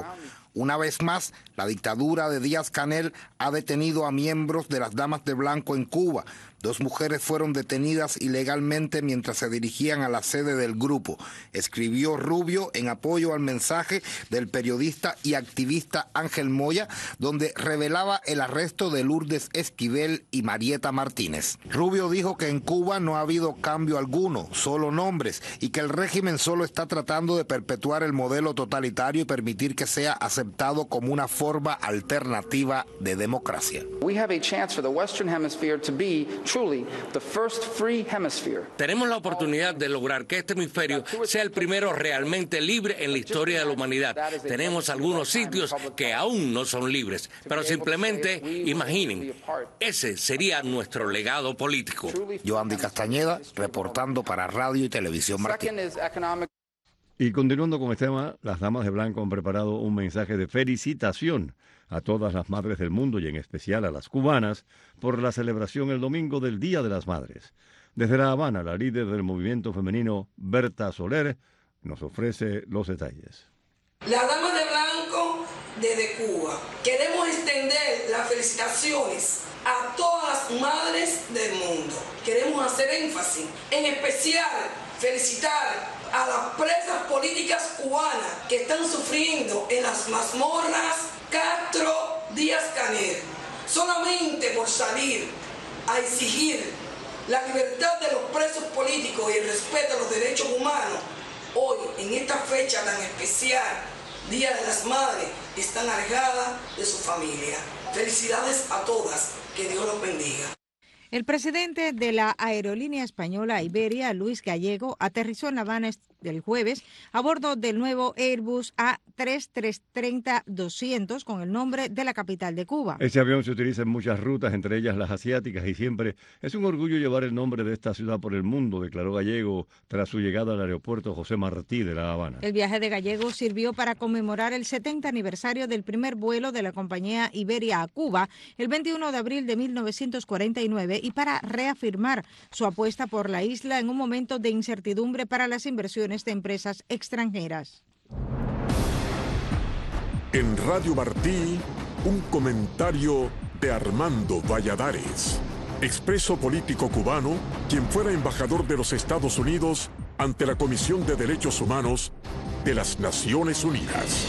Una vez más, la dictadura de Díaz-Canel ha detenido a miembros de las Damas de Blanco en Cuba. 2 mujeres fueron detenidas ilegalmente mientras se dirigían a la sede del grupo, escribió Rubio en apoyo al mensaje del periodista y activista Ángel Moya, donde revelaba el arresto de Lourdes Esquivel y Marieta Martínez. Rubio dijo que en Cuba no ha habido cambio alguno, solo nombres, y que el régimen solo está tratando de perpetuar el modelo totalitario y permitir que sea aceptado como una forma alternativa de democracia. We have a chance for the Western Hemisphere to be truly the first free hemisphere. Tenemos la oportunidad de lograr que este hemisferio sea el primero realmente libre en la historia de la humanidad. Tenemos algunos sitios que aún no son libres, pero simplemente imaginen, ese sería nuestro legado político. Yoandi Castañeda, reportando para Radio y Televisión Martín. Y continuando con este tema, las Damas de Blanco han preparado un mensaje de felicitación a todas las madres del mundo y en especial a las cubanas por la celebración el domingo del Día de las Madres. Desde La Habana, la líder del movimiento femenino, Berta Soler, nos ofrece los detalles. Las Damas de Blanco desde Cuba queremos extender las felicitaciones a todas las madres del mundo. Queremos hacer énfasis, en especial felicitar a las presas políticas cubanas que están sufriendo en las mazmorras Castro Díaz-Canel, solamente por salir a exigir la libertad de los presos políticos y el respeto a los derechos humanos. Hoy, en esta fecha tan especial, Día de las Madres, están alejadas de su familia. Felicidades a todas, que Dios los bendiga. El presidente de la aerolínea española Iberia, Luis Gallego, aterrizó en La Habana el jueves a bordo del nuevo Airbus A330-200 con el nombre de la capital de Cuba. Este avión se utiliza en muchas rutas, entre ellas las asiáticas, y siempre es un orgullo llevar el nombre de esta ciudad por el mundo, declaró Gallego tras su llegada al aeropuerto José Martí de La Habana. El viaje de Gallego sirvió para conmemorar el 70 aniversario del primer vuelo de la compañía Iberia a Cuba el 21 de abril de 1949 y para reafirmar su apuesta por la isla en un momento de incertidumbre para las inversiones de empresas extranjeras. En Radio Martí, un comentario de Armando Valladares, expreso político cubano, quien fuera embajador de los Estados Unidos ante la Comisión de Derechos Humanos de las Naciones Unidas.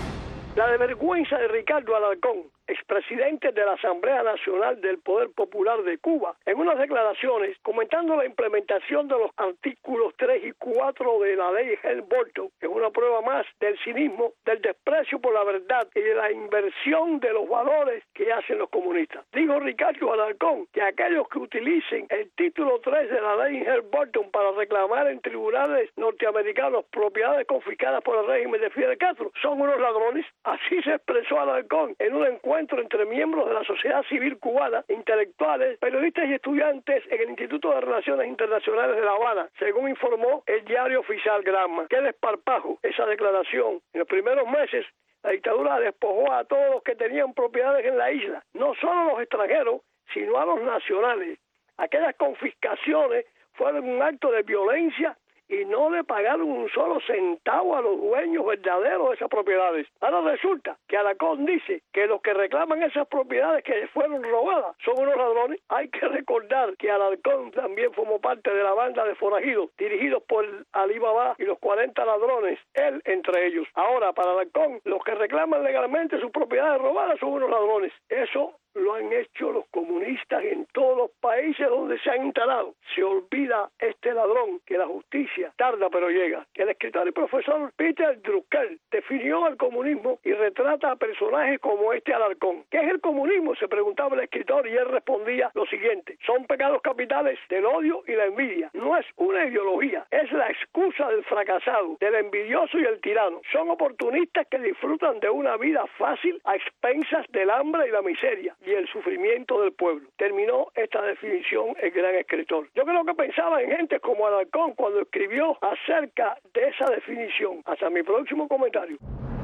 La desvergüenza de Ricardo Alarcón, expresidente de la Asamblea Nacional del Poder Popular de Cuba, en unas declaraciones comentando la implementación de los artículos 3 y 4 de la ley Helm-Burton, que es una prueba más del cinismo, del desprecio por la verdad y de la inversión de los valores que hacen los comunistas. Dijo Ricardo Alarcón que aquellos que utilicen el título 3 de la ley Helm-Burton para reclamar en tribunales norteamericanos propiedades confiscadas por el régimen de Fidel Castro son unos ladrones. Así se expresó Alarcón en un encuentro entre miembros de la sociedad civil cubana, intelectuales, periodistas y estudiantes en el Instituto de Relaciones Internacionales de La Habana, según informó el diario oficial Granma. ¡Qué desparpajo esa declaración! En los primeros meses, la dictadura despojó a todos los que tenían propiedades en la isla, no solo a los extranjeros, sino a los nacionales. Aquellas confiscaciones fueron un acto de violencia y no le pagaron un solo centavo a los dueños verdaderos de esas propiedades. Ahora resulta que Alarcón dice que los que reclaman esas propiedades que fueron robadas son unos ladrones. Hay que recordar que Alarcón también formó parte de la banda de forajidos dirigidos por Alí Baba y los 40 ladrones, él entre ellos. Ahora, para Alarcón, los que reclaman legalmente sus propiedades robadas son unos ladrones. Eso lo han hecho los comunistas en todos los países donde se han instalado. Se olvida este ladrón que la justicia tarda pero llega. El escritor y profesor Peter Drucker definió el comunismo y retrata a personajes como este Alarcón. ¿Qué es el comunismo?, se preguntaba el escritor, y él respondía lo siguiente: son pecados capitales del odio y la envidia. No es una ideología, es la excusa del fracasado, del envidioso y el tirano. Son oportunistas que disfrutan de una vida fácil a expensas del hambre y la miseria y el sufrimiento del pueblo. Terminó esta definición el gran escritor. Yo creo que pensaba en gente como Alarcón cuando escribió acerca de esa definición. Hasta mi próximo comentario.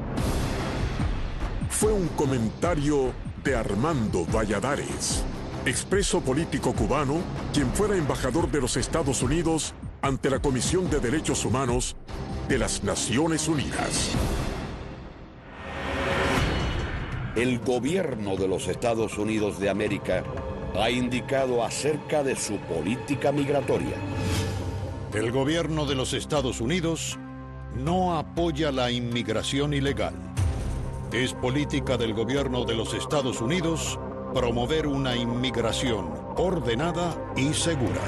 Fue un comentario de Armando Valladares, expreso político cubano, quien fuera embajador de los Estados Unidos ante la Comisión de Derechos Humanos de las Naciones Unidas. el gobierno de los Estados Unidos de América ha indicado acerca de su política migratoria. El gobierno de los Estados Unidos no apoya la inmigración ilegal. Es política del gobierno de los Estados Unidos promover una inmigración ordenada y segura.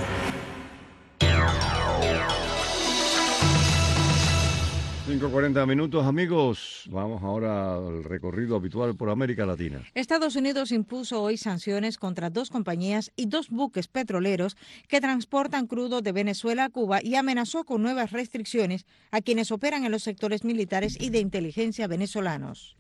Cinco 40 minutos, amigos. Vamos ahora al recorrido habitual por América Latina. Estados Unidos impuso hoy sanciones contra 2 compañías y 2 buques petroleros que transportan crudo de Venezuela a Cuba y amenazó con nuevas restricciones a quienes operan en los sectores militares y de inteligencia venezolanos.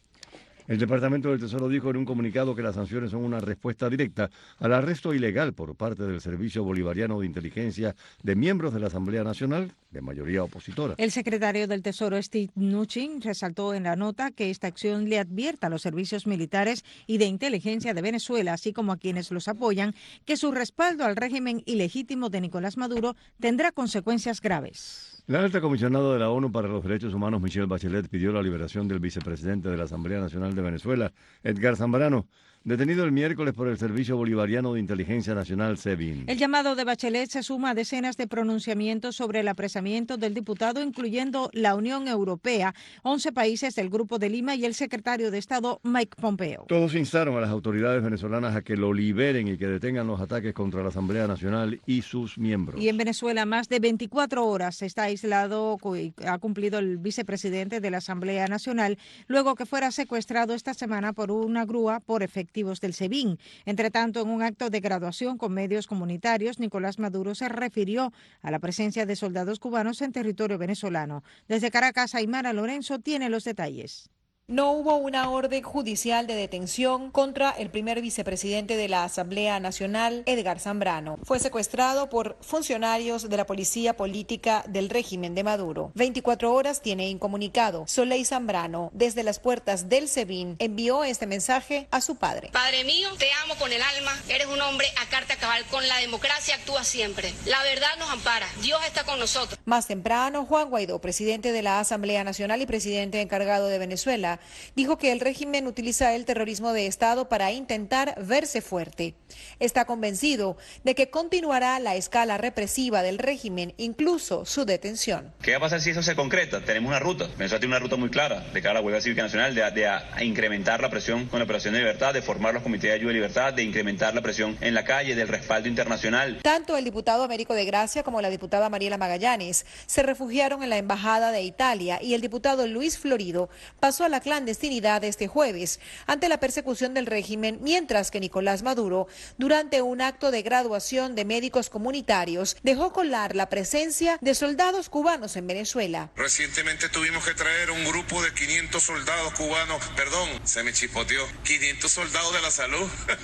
El Departamento del Tesoro dijo en un comunicado que las sanciones son una respuesta directa al arresto ilegal por parte del Servicio Bolivariano de Inteligencia de miembros de la Asamblea Nacional, de mayoría opositora. El secretario del Tesoro, Steve Mnuchin, resaltó en la nota que esta acción le advierta a los servicios militares y de inteligencia de Venezuela, así como a quienes los apoyan, que su respaldo al régimen ilegítimo de Nicolás Maduro tendrá consecuencias graves. La alta comisionada de la ONU para los Derechos Humanos, Michelle Bachelet, pidió la liberación del vicepresidente de la Asamblea Nacional de Venezuela, Edgar Zambrano, detenido el miércoles por el Servicio Bolivariano de Inteligencia Nacional, SEBIN. El llamado de Bachelet se suma a decenas de pronunciamientos sobre el apresamiento del diputado, incluyendo la Unión Europea, 11 países del Grupo de Lima y el secretario de Estado, Mike Pompeo. Todos instaron a las autoridades venezolanas a que lo liberen y que detengan los ataques contra la Asamblea Nacional y sus miembros. Y en Venezuela, más de 24 horas está aislado, ha cumplido el vicepresidente de la Asamblea Nacional, luego que fuera secuestrado esta semana por una grúa por efectivos del SEBIN. Entre tanto, en un acto de graduación con medios comunitarios, Nicolás Maduro se refirió a la presencia de soldados cubanos en territorio venezolano. Desde Caracas, Aymara Lorenzo tiene los detalles. No hubo una orden judicial de detención contra el primer vicepresidente de la Asamblea Nacional, Edgar Zambrano. Fue secuestrado por funcionarios de la policía política del régimen de Maduro. 24 horas tiene incomunicado. Soleil Zambrano, desde las puertas del SEBIN, envió este mensaje a su padre. Padre mío, te amo con el alma. Eres un hombre a carta cabal. Con la democracia actúa siempre. La verdad nos ampara. Dios está con nosotros. Más temprano, Juan Guaidó, presidente de la Asamblea Nacional y presidente encargado de Venezuela, dijo que el régimen utiliza el terrorismo de Estado para intentar verse fuerte. Está convencido de que continuará la escala represiva del régimen, incluso su detención. ¿Qué va a pasar si eso se concreta? Tenemos una ruta. Venezuela tiene una ruta muy clara de cara a la huelga cívica nacional, de incrementar la presión con la operación de libertad, de formar los comités de ayuda y libertad, de incrementar la presión en la calle, del respaldo internacional. Tanto el diputado Américo de Gracia como la diputada Mariela Magallanes se refugiaron en la Embajada de Italia y el diputado Luis Florido pasó a la clandestinidad este jueves ante la persecución del régimen, mientras que Nicolás Maduro, durante un acto de graduación de médicos comunitarios, dejó colar la presencia de soldados cubanos en Venezuela. Recientemente tuvimos que traer un grupo de 500 soldados cubanos, se me chispoteó, 500 soldados de la salud,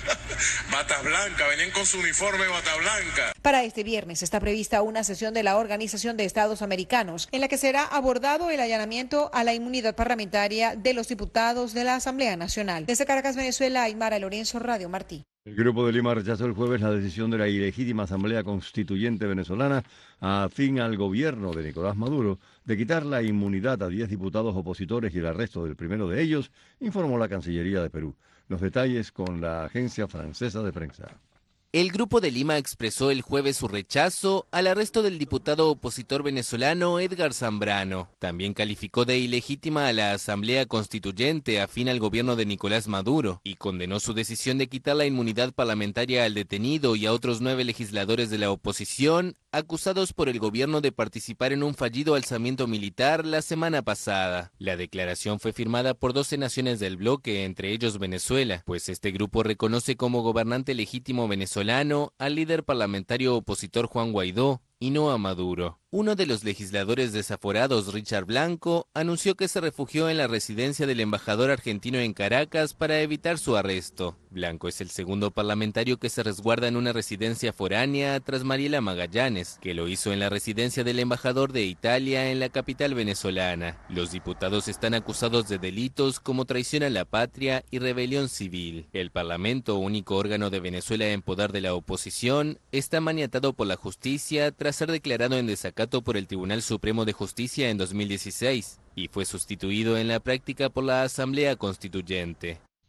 batas blancas, venían con su uniforme bata blanca. Para este viernes está prevista una sesión de la Organización de Estados Americanos en la que será abordado el allanamiento a la inmunidad parlamentaria de los diputados de la Asamblea Nacional. Desde Caracas, Venezuela, Aymara Lorenzo, Radio Martí. El Grupo de Lima rechazó el jueves la decisión de la ilegítima Asamblea Constituyente venezolana afín al gobierno de Nicolás Maduro de quitar la inmunidad a 10 diputados opositores y el arresto del primero de ellos, informó la Cancillería de Perú. Los detalles con la Agencia Francesa de Prensa. El Grupo de Lima expresó el jueves su rechazo al arresto del diputado opositor venezolano Edgar Zambrano. También calificó de ilegítima a la Asamblea Constituyente afín al gobierno de Nicolás Maduro y condenó su decisión de quitar la inmunidad parlamentaria al detenido y a otros 9 legisladores de la oposición acusados por el gobierno de participar en un fallido alzamiento militar la semana pasada. La declaración fue firmada por 12 naciones del bloque, entre ellos Venezuela, pues este grupo reconoce como gobernante legítimo venezolano al líder parlamentario opositor Juan Guaidó y no a Maduro. Uno de los legisladores desaforados, Richard Blanco, anunció que se refugió en la residencia del embajador argentino en Caracas para evitar su arresto. Blanco es el segundo parlamentario que se resguarda en una residencia foránea tras Mariela Magallanes, que lo hizo en la residencia del embajador de Italia en la capital venezolana. Los diputados están acusados de delitos como traición a la patria y rebelión civil. El Parlamento, único órgano de Venezuela en poder de la oposición, está maniatado por la justicia tras ser declarado en desacato por el Tribunal Supremo de Justicia en 2016 y fue sustituido en la práctica por la Asamblea Constituyente.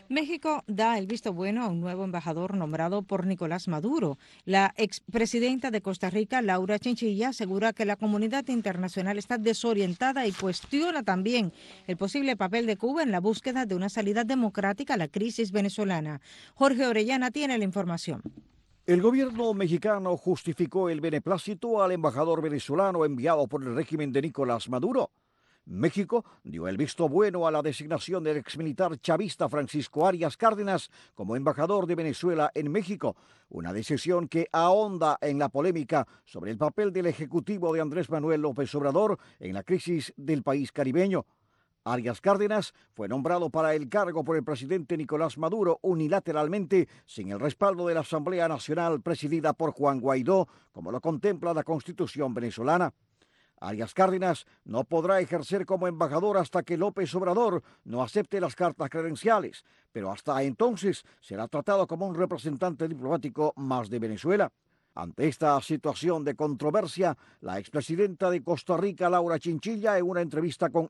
México da el visto bueno a un nuevo embajador nombrado por Nicolás Maduro. La expresidenta de Costa Rica, Laura Chinchilla, asegura que la comunidad internacional está desorientada y cuestiona también el posible papel de Cuba en la búsqueda de una salida democrática a la crisis venezolana. Jorge Orellana tiene la información. El gobierno mexicano justificó el beneplácito al embajador venezolano enviado por el régimen de Nicolás Maduro. México dio el visto bueno a la designación del exmilitar chavista Francisco Arias Cárdenas como embajador de Venezuela en México, una decisión que ahonda en la polémica sobre el papel del ejecutivo de Andrés Manuel López Obrador en la crisis del país caribeño. Arias Cárdenas fue nombrado para el cargo por el presidente Nicolás Maduro unilateralmente, sin el respaldo de la Asamblea Nacional presidida por Juan Guaidó, como lo contempla la Constitución venezolana. Arias Cárdenas no podrá ejercer como embajador hasta que López Obrador no acepte las cartas credenciales, pero hasta entonces será tratado como un representante diplomático más de Venezuela. Ante esta situación de controversia, la expresidenta de Costa Rica, Laura Chinchilla, en una entrevista con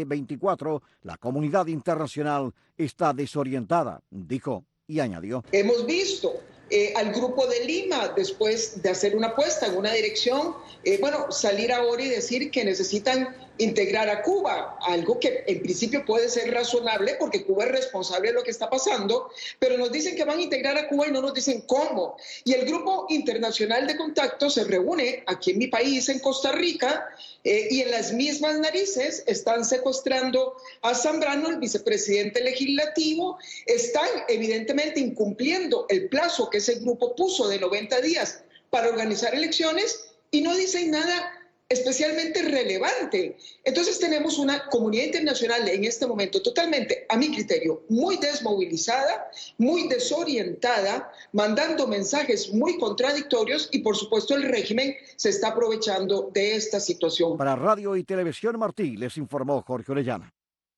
NT24, la comunidad internacional está desorientada, dijo y añadió. Hemos visto al Grupo de Lima, después de hacer una apuesta en una dirección, salir ahora y decir que necesitan integrar a Cuba, algo que en principio puede ser razonable porque Cuba es responsable de lo que está pasando, pero nos dicen que van a integrar a Cuba y no nos dicen cómo. Y el Grupo Internacional de Contacto se reúne aquí en mi país, en Costa Rica, y en las mismas narices están secuestrando a Zambrano, el vicepresidente legislativo, están evidentemente incumpliendo el plazo que ese grupo puso de 90 días para organizar elecciones y no dicen nada especialmente relevante. Entonces tenemos una comunidad internacional en este momento totalmente, a mi criterio, muy desmovilizada, muy desorientada, mandando mensajes muy contradictorios y por supuesto el régimen se está aprovechando de esta situación. Para Radio y Televisión Martí les informó Jorge Orellana.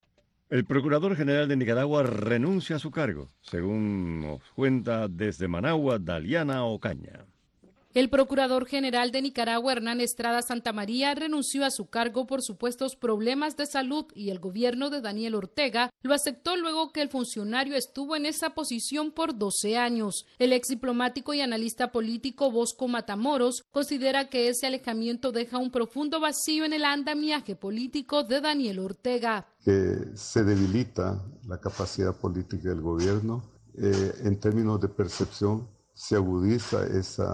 El Procurador General de Nicaragua renuncia a su cargo, según nos cuenta desde Managua, Daliana Ocaña. El Procurador General de Nicaragua, Hernán Estrada Santamaría, renunció a su cargo por supuestos problemas de salud y el gobierno de Daniel Ortega lo aceptó luego que el funcionario estuvo en esa posición por 12 años. El ex diplomático y analista político Bosco Matamoros considera que ese alejamiento deja un profundo vacío en el andamiaje político de Daniel Ortega. Que se debilita la capacidad política del gobierno, en términos de percepción se agudiza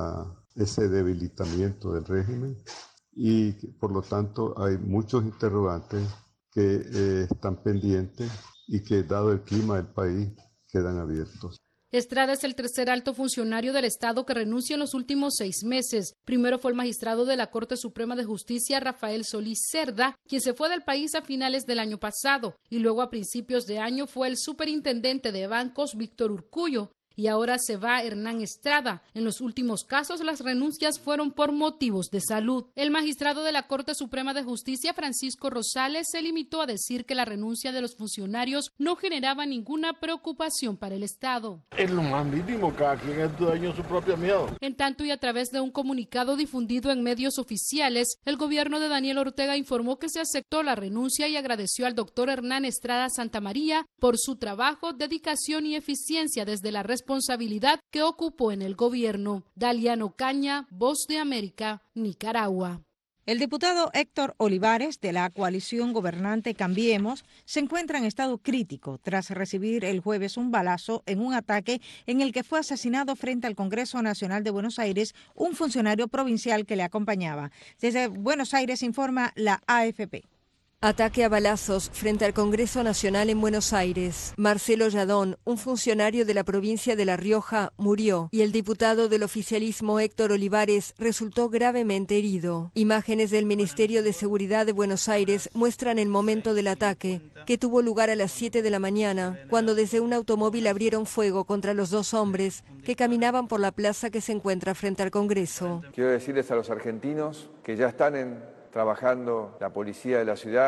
ese debilitamiento del régimen y por lo tanto hay muchos interrogantes que están pendientes y que dado el clima del país quedan abiertos. Estrada es el tercer alto funcionario del Estado que renuncia en los últimos 6 meses. Primero fue el magistrado de la Corte Suprema de Justicia, Rafael Solís Cerda, quien se fue del país a finales del año pasado, y luego a principios de año fue el superintendente de bancos, Víctor Urcullo, y ahora se va Hernán Estrada. En los últimos casos, las renuncias fueron por motivos de salud. El magistrado de la Corte Suprema de Justicia, Francisco Rosales, se limitó a decir que la renuncia de los funcionarios no generaba ninguna preocupación para el Estado. Es lo más mínimo, cada quien es dueño de su propio miedo. En tanto, y a través de un comunicado difundido en medios oficiales, el gobierno de Daniel Ortega informó que se aceptó la renuncia y agradeció al doctor Hernán Estrada Santamaría por su trabajo, dedicación y eficiencia desde la responsabilidad que ocupó en el gobierno. Daliana Ocaña, Voz de América, Nicaragua. El diputado Héctor Olivares, de la coalición gobernante Cambiemos, se encuentra en estado crítico tras recibir el jueves un balazo en un ataque en el que fue asesinado frente al Congreso Nacional de Buenos Aires un funcionario provincial que le acompañaba. Desde Buenos Aires informa la AFP. Ataque a balazos frente al Congreso Nacional en Buenos Aires. Marcelo Yadón, un funcionario de la provincia de La Rioja, murió y el diputado del oficialismo Héctor Olivares resultó gravemente herido. Imágenes del Ministerio de Seguridad de Buenos Aires muestran el momento del ataque, que tuvo lugar a las 7 de la mañana, cuando desde un automóvil abrieron fuego contra los 2 hombres que caminaban por la plaza que se encuentra frente al Congreso. Quiero decirles a los argentinos que ya están trabajando la policía de la ciudad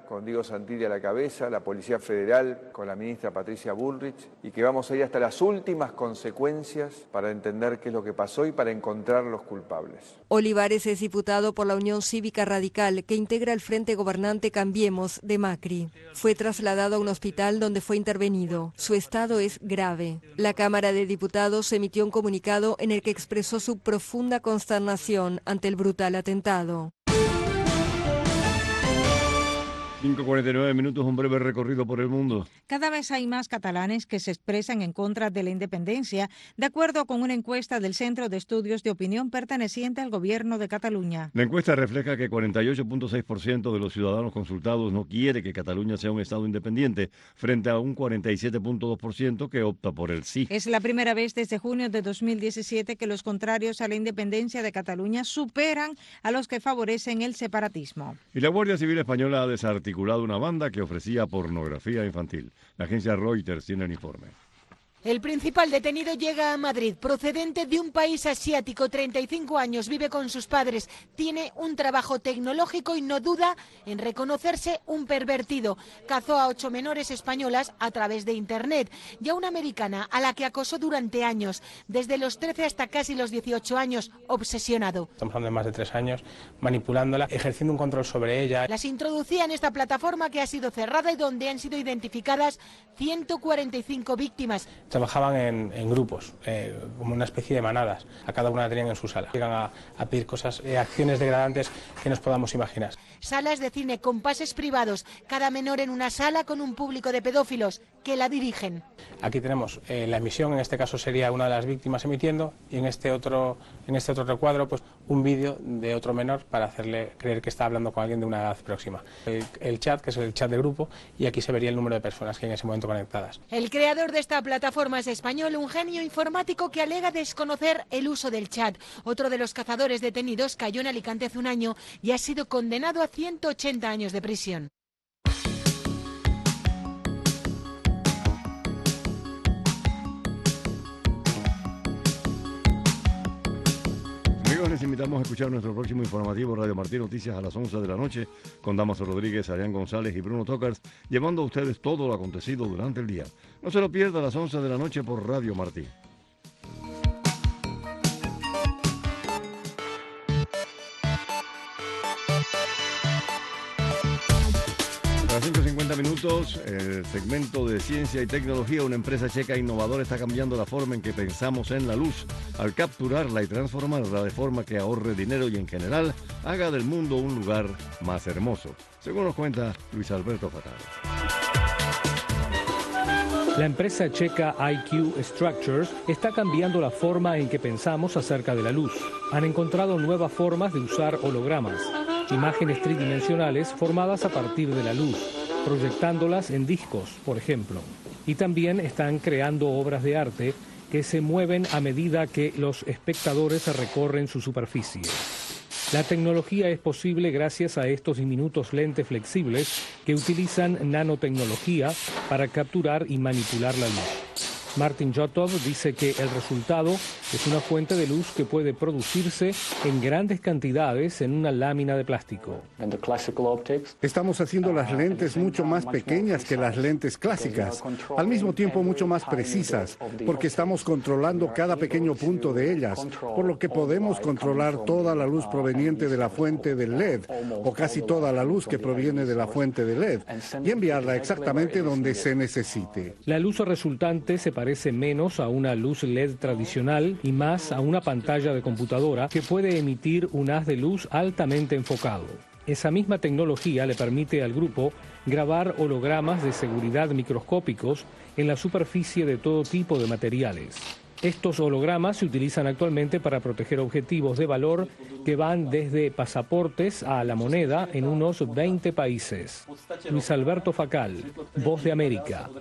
con Diego Santilli a la cabeza, la Policía Federal con la ministra Patricia Bullrich, y que vamos a ir hasta las últimas consecuencias para entender qué es lo que pasó y para encontrar los culpables. Olivares es diputado por la Unión Cívica Radical, que integra el Frente Gobernante Cambiemos de Macri. Fue trasladado a un hospital donde fue intervenido. Su estado es grave. La Cámara de Diputados emitió un comunicado en el que expresó su profunda consternación ante el brutal atentado. 5:49 minutos, un breve recorrido por el mundo. Cada vez hay más catalanes que se expresan en contra de la independencia, de acuerdo con una encuesta del Centro de Estudios de Opinión perteneciente al gobierno de Cataluña. La encuesta refleja que 48.6% de los ciudadanos consultados no quiere que Cataluña sea un estado independiente, frente a un 47.2% que opta por el sí. Es la primera vez desde junio de 2017 que los contrarios a la independencia de Cataluña superan a los que favorecen el separatismo. Y la Guardia Civil Española ha desarticulado una banda que ofrecía pornografía infantil. La agencia Reuters tiene el informe. El principal detenido llega a Madrid, procedente de un país asiático, 35 años, vive con sus padres, tiene un trabajo tecnológico y no duda en reconocerse un pervertido. Cazó a 8 menores españolas a través de Internet y a una americana a la que acosó durante años, desde los 13 hasta casi los 18 años, obsesionado. Estamos hablando de más de 3 años, manipulándola, ejerciendo un control sobre ella. Las introducía en esta plataforma que ha sido cerrada y donde han sido identificadas 145 víctimas. Trabajaban en grupos, como una especie de manadas. A cada una la tenían en su sala. Llegan a pedir cosas, acciones degradantes que nos podamos imaginar. Salas de cine con pases privados, cada menor en una sala con un público de pedófilos que la dirigen. Aquí tenemos la emisión, en este caso sería una de las víctimas emitiendo, y en este otro recuadro pues un vídeo de otro menor para hacerle creer que está hablando con alguien de una edad próxima. El chat, que es el chat de grupo, y aquí se vería el número de personas que en ese momento conectadas. El creador de esta plataforma es español, un genio informático que alega desconocer el uso del chat. Otro de los cazadores detenidos cayó en Alicante hace un año y ha sido condenado a 180 años de prisión. Les invitamos a escuchar nuestro próximo informativo Radio Martí Noticias a las 11 de la noche con Damaso Rodríguez, Arián González y Bruno Tocars, llevando a ustedes todo lo acontecido durante el día. No se lo pierda a las 11 de la noche por Radio Martí. A las 5:50 minutos, el segmento de ciencia y tecnología. Una empresa checa innovadora está cambiando la forma en que pensamos en la luz, al capturarla y transformarla de forma que ahorre dinero y en general haga del mundo un lugar más hermoso, según nos cuenta Luis Alberto Facal. La empresa checa IQ Structures está cambiando la forma en que pensamos acerca de la luz. Han encontrado nuevas formas de usar hologramas, imágenes tridimensionales formadas a partir de la luz, proyectándolas en discos, por ejemplo. Y también están creando obras de arte que se mueven a medida que los espectadores recorren su superficie. La tecnología es posible gracias a estos diminutos lentes flexibles que utilizan nanotecnología para capturar y manipular la luz. Martin Jotov dice que el resultado es una fuente de luz que puede producirse en grandes cantidades en una lámina de plástico. Estamos haciendo las lentes mucho más pequeñas que las lentes clásicas, al mismo tiempo mucho más precisas, porque estamos controlando cada pequeño punto de ellas, por lo que podemos controlar toda la luz proveniente de la fuente del LED, o casi toda la luz que proviene de la fuente de LED, y enviarla exactamente donde se necesite. La luz resultante se parece menos a una luz LED tradicional y más a una pantalla de computadora que puede emitir un haz de luz altamente enfocado. Esa misma tecnología le permite al grupo grabar hologramas de seguridad microscópicos en la superficie de todo tipo de materiales. Estos hologramas se utilizan actualmente para proteger objetivos de valor que van desde pasaportes a la moneda en unos 20 países. Luis Alberto Facal, Voz de América.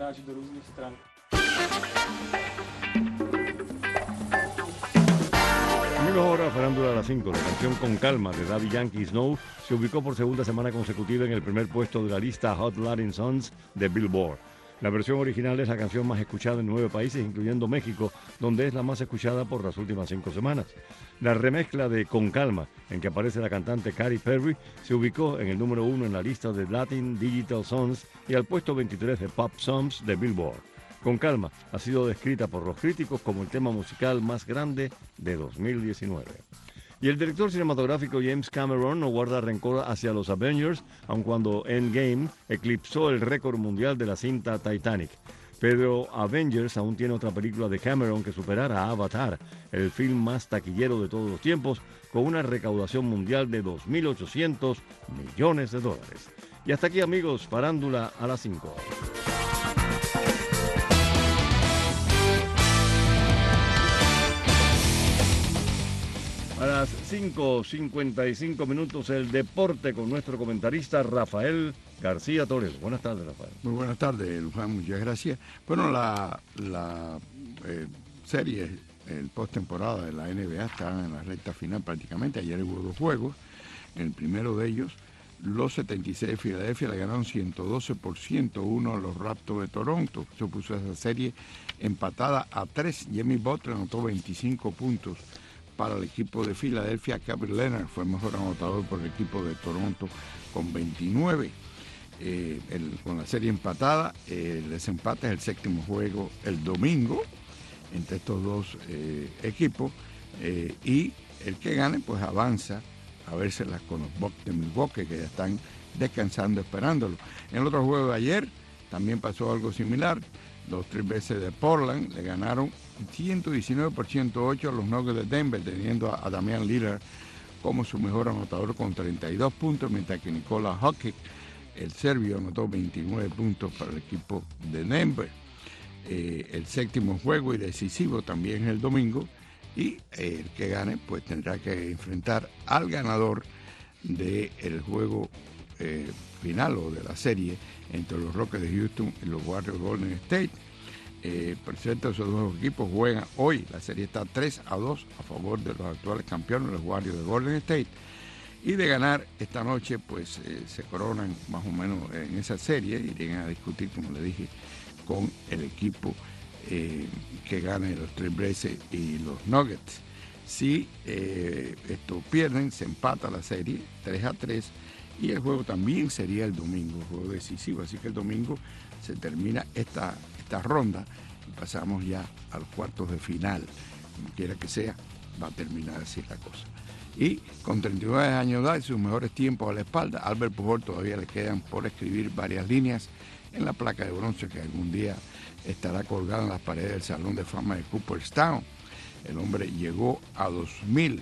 Ahora, farándula a las 5, la canción Con Calma de Daddy Yankee Snow se ubicó por segunda semana consecutiva en el primer puesto de la lista Hot Latin Songs de Billboard. La versión original es la canción más escuchada en 9 países, incluyendo México, donde es la más escuchada por las últimas 5 semanas. La remezcla de Con Calma, en que aparece la cantante Katy Perry, se ubicó en el número 1 en la lista de Latin Digital Songs y al puesto 23 de Pop Songs de Billboard. Con Calma ha sido descrita por los críticos como el tema musical más grande de 2019. Y el director cinematográfico James Cameron no guarda rencor hacia los Avengers, aun cuando Endgame eclipsó el récord mundial de la cinta Titanic. Pero Avengers aún tiene otra película de Cameron que superar a Avatar, el film más taquillero de todos los tiempos, con una recaudación mundial de $2.800 millones. Y hasta aquí, amigos, Farándula a las 5. A las 5:55 minutos el deporte con nuestro comentarista Rafael García Toledo. Buenas tardes, Rafael. Muy buenas tardes, Luján, muchas gracias. Bueno, la serie, el postemporada de la NBA está en la recta final prácticamente. Ayer hubo 2 juegos. En el primero de ellos, los 76 de Filadelfia le ganaron 112% a los Raptors de Toronto. Eso puso esa serie empatada a 3. Jimmy Butler anotó 25 puntos para el equipo de Filadelfia. Kawhi Leonard fue el mejor anotador por el equipo de Toronto con 29. Con la serie empatada, el desempate es el 7º juego el domingo entre estos dos equipos, y el que gane pues avanza a vérselas con los Bucks de Milwaukee, que ya están descansando esperándolo. En el otro juego de ayer también pasó algo similar. Los Trailblazers de Portland le ganaron 119% a los Nuggets de Denver, teniendo a Damian Lillard como su mejor anotador con 32 puntos, mientras que Nikola Jokic, el serbio, anotó 29 puntos para el equipo de Denver. El 7º juego y decisivo también es el domingo, y el que gane pues tendrá que enfrentar al ganador del juego final o de la serie entre los Rockets de Houston y los Warriors de Golden State. Por cierto, esos dos equipos juegan hoy. La serie está 3-2 a favor de los actuales campeones, los Warriors de Golden State. Y de ganar esta noche, pues se coronan más o menos en esa serie. Irían a discutir, como le dije, con el equipo que gane, los Trailblazers y los Nuggets. Si estos pierden, se empata la serie 3-3. Y el juego también sería el domingo, juego decisivo. Así que el domingo se termina esta ronda y pasamos ya a los cuartos de final. Como quiera que sea, va a terminar así la cosa. Y con 39 años de edad y sus mejores tiempos a la espalda, Albert Pujol todavía le quedan por escribir varias líneas en la placa de bronce que algún día estará colgada en las paredes del Salón de Fama de Cooperstown. El hombre llegó a 2000.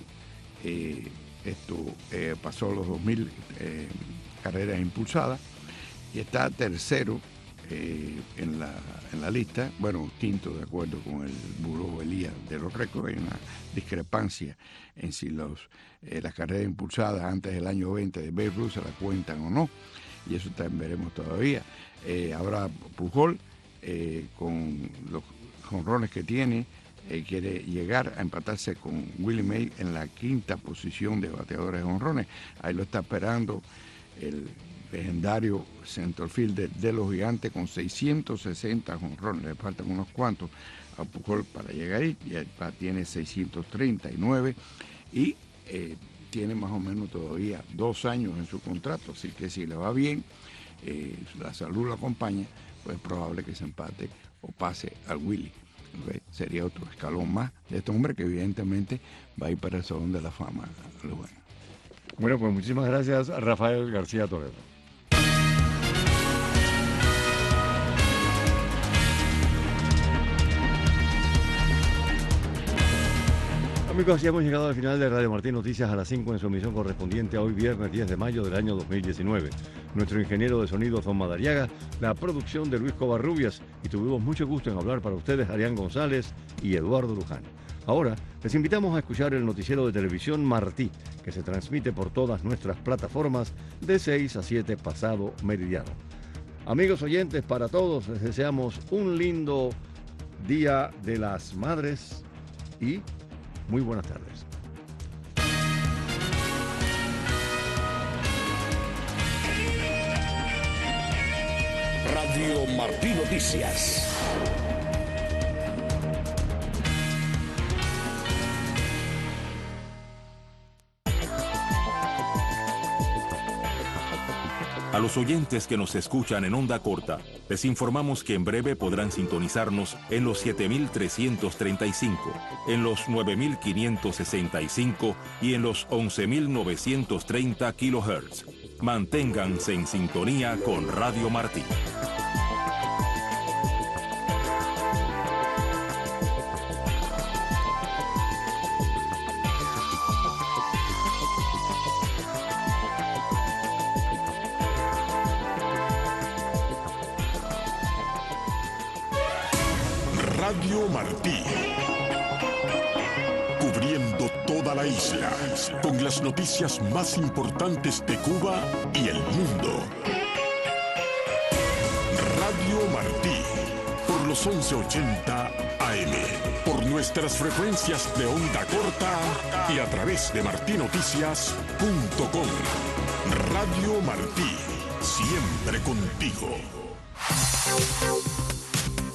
Pasó los 2000 carreras impulsadas y está tercero en la lista, bueno, quinto de acuerdo con el Buró Elías de los récords. Hay una discrepancia en si las carreras impulsadas antes del año 20 de Babe Ruth se la cuentan o no, y eso también veremos todavía. Ahora Pujol, con los jonrones que tiene, quiere llegar a empatarse con Willie Mays en la 5ª posición de bateadores de jonrones. Ahí lo está esperando el legendario centerfielder de los Gigantes con 660 jonrones. Le faltan unos cuantos a Pujol para llegar ahí. Ya tiene 639 y tiene más o menos todavía 2 años en su contrato. Así que si le va bien, la salud lo acompaña, pues es probable que se empate o pase al Willie. Sería otro escalón más de este hombre que evidentemente va a ir para el Salón de la Fama. Bueno, pues muchísimas gracias, Rafael García Toledo. Amigos, ya hemos llegado al final de Radio Martín Noticias a las 5 en su emisión correspondiente a hoy viernes 10 de mayo del año 2019. Nuestro ingeniero de sonido, Tom Madariaga, la producción de Luis Covarrubias, y tuvimos mucho gusto en hablar para ustedes Arián González y Eduardo Luján. Ahora, les invitamos a escuchar el noticiero de televisión Martí, que se transmite por todas nuestras plataformas de 6 a 7 pasado meridiano. Amigos oyentes, para todos les deseamos un lindo Día de las Madres y muy buenas tardes. Radio Martí Noticias. A los oyentes que nos escuchan en onda corta, les informamos que en breve podrán sintonizarnos en los 7.335, en los 9.565 y en los 11.930 kHz. Manténganse en sintonía con Radio Martí. Radio Martí, cubriendo toda la isla, con las noticias más importantes de Cuba y el mundo. Radio Martí, por los 1180 AM, por nuestras frecuencias de onda corta y a través de martinoticias.com. Radio Martí, siempre contigo.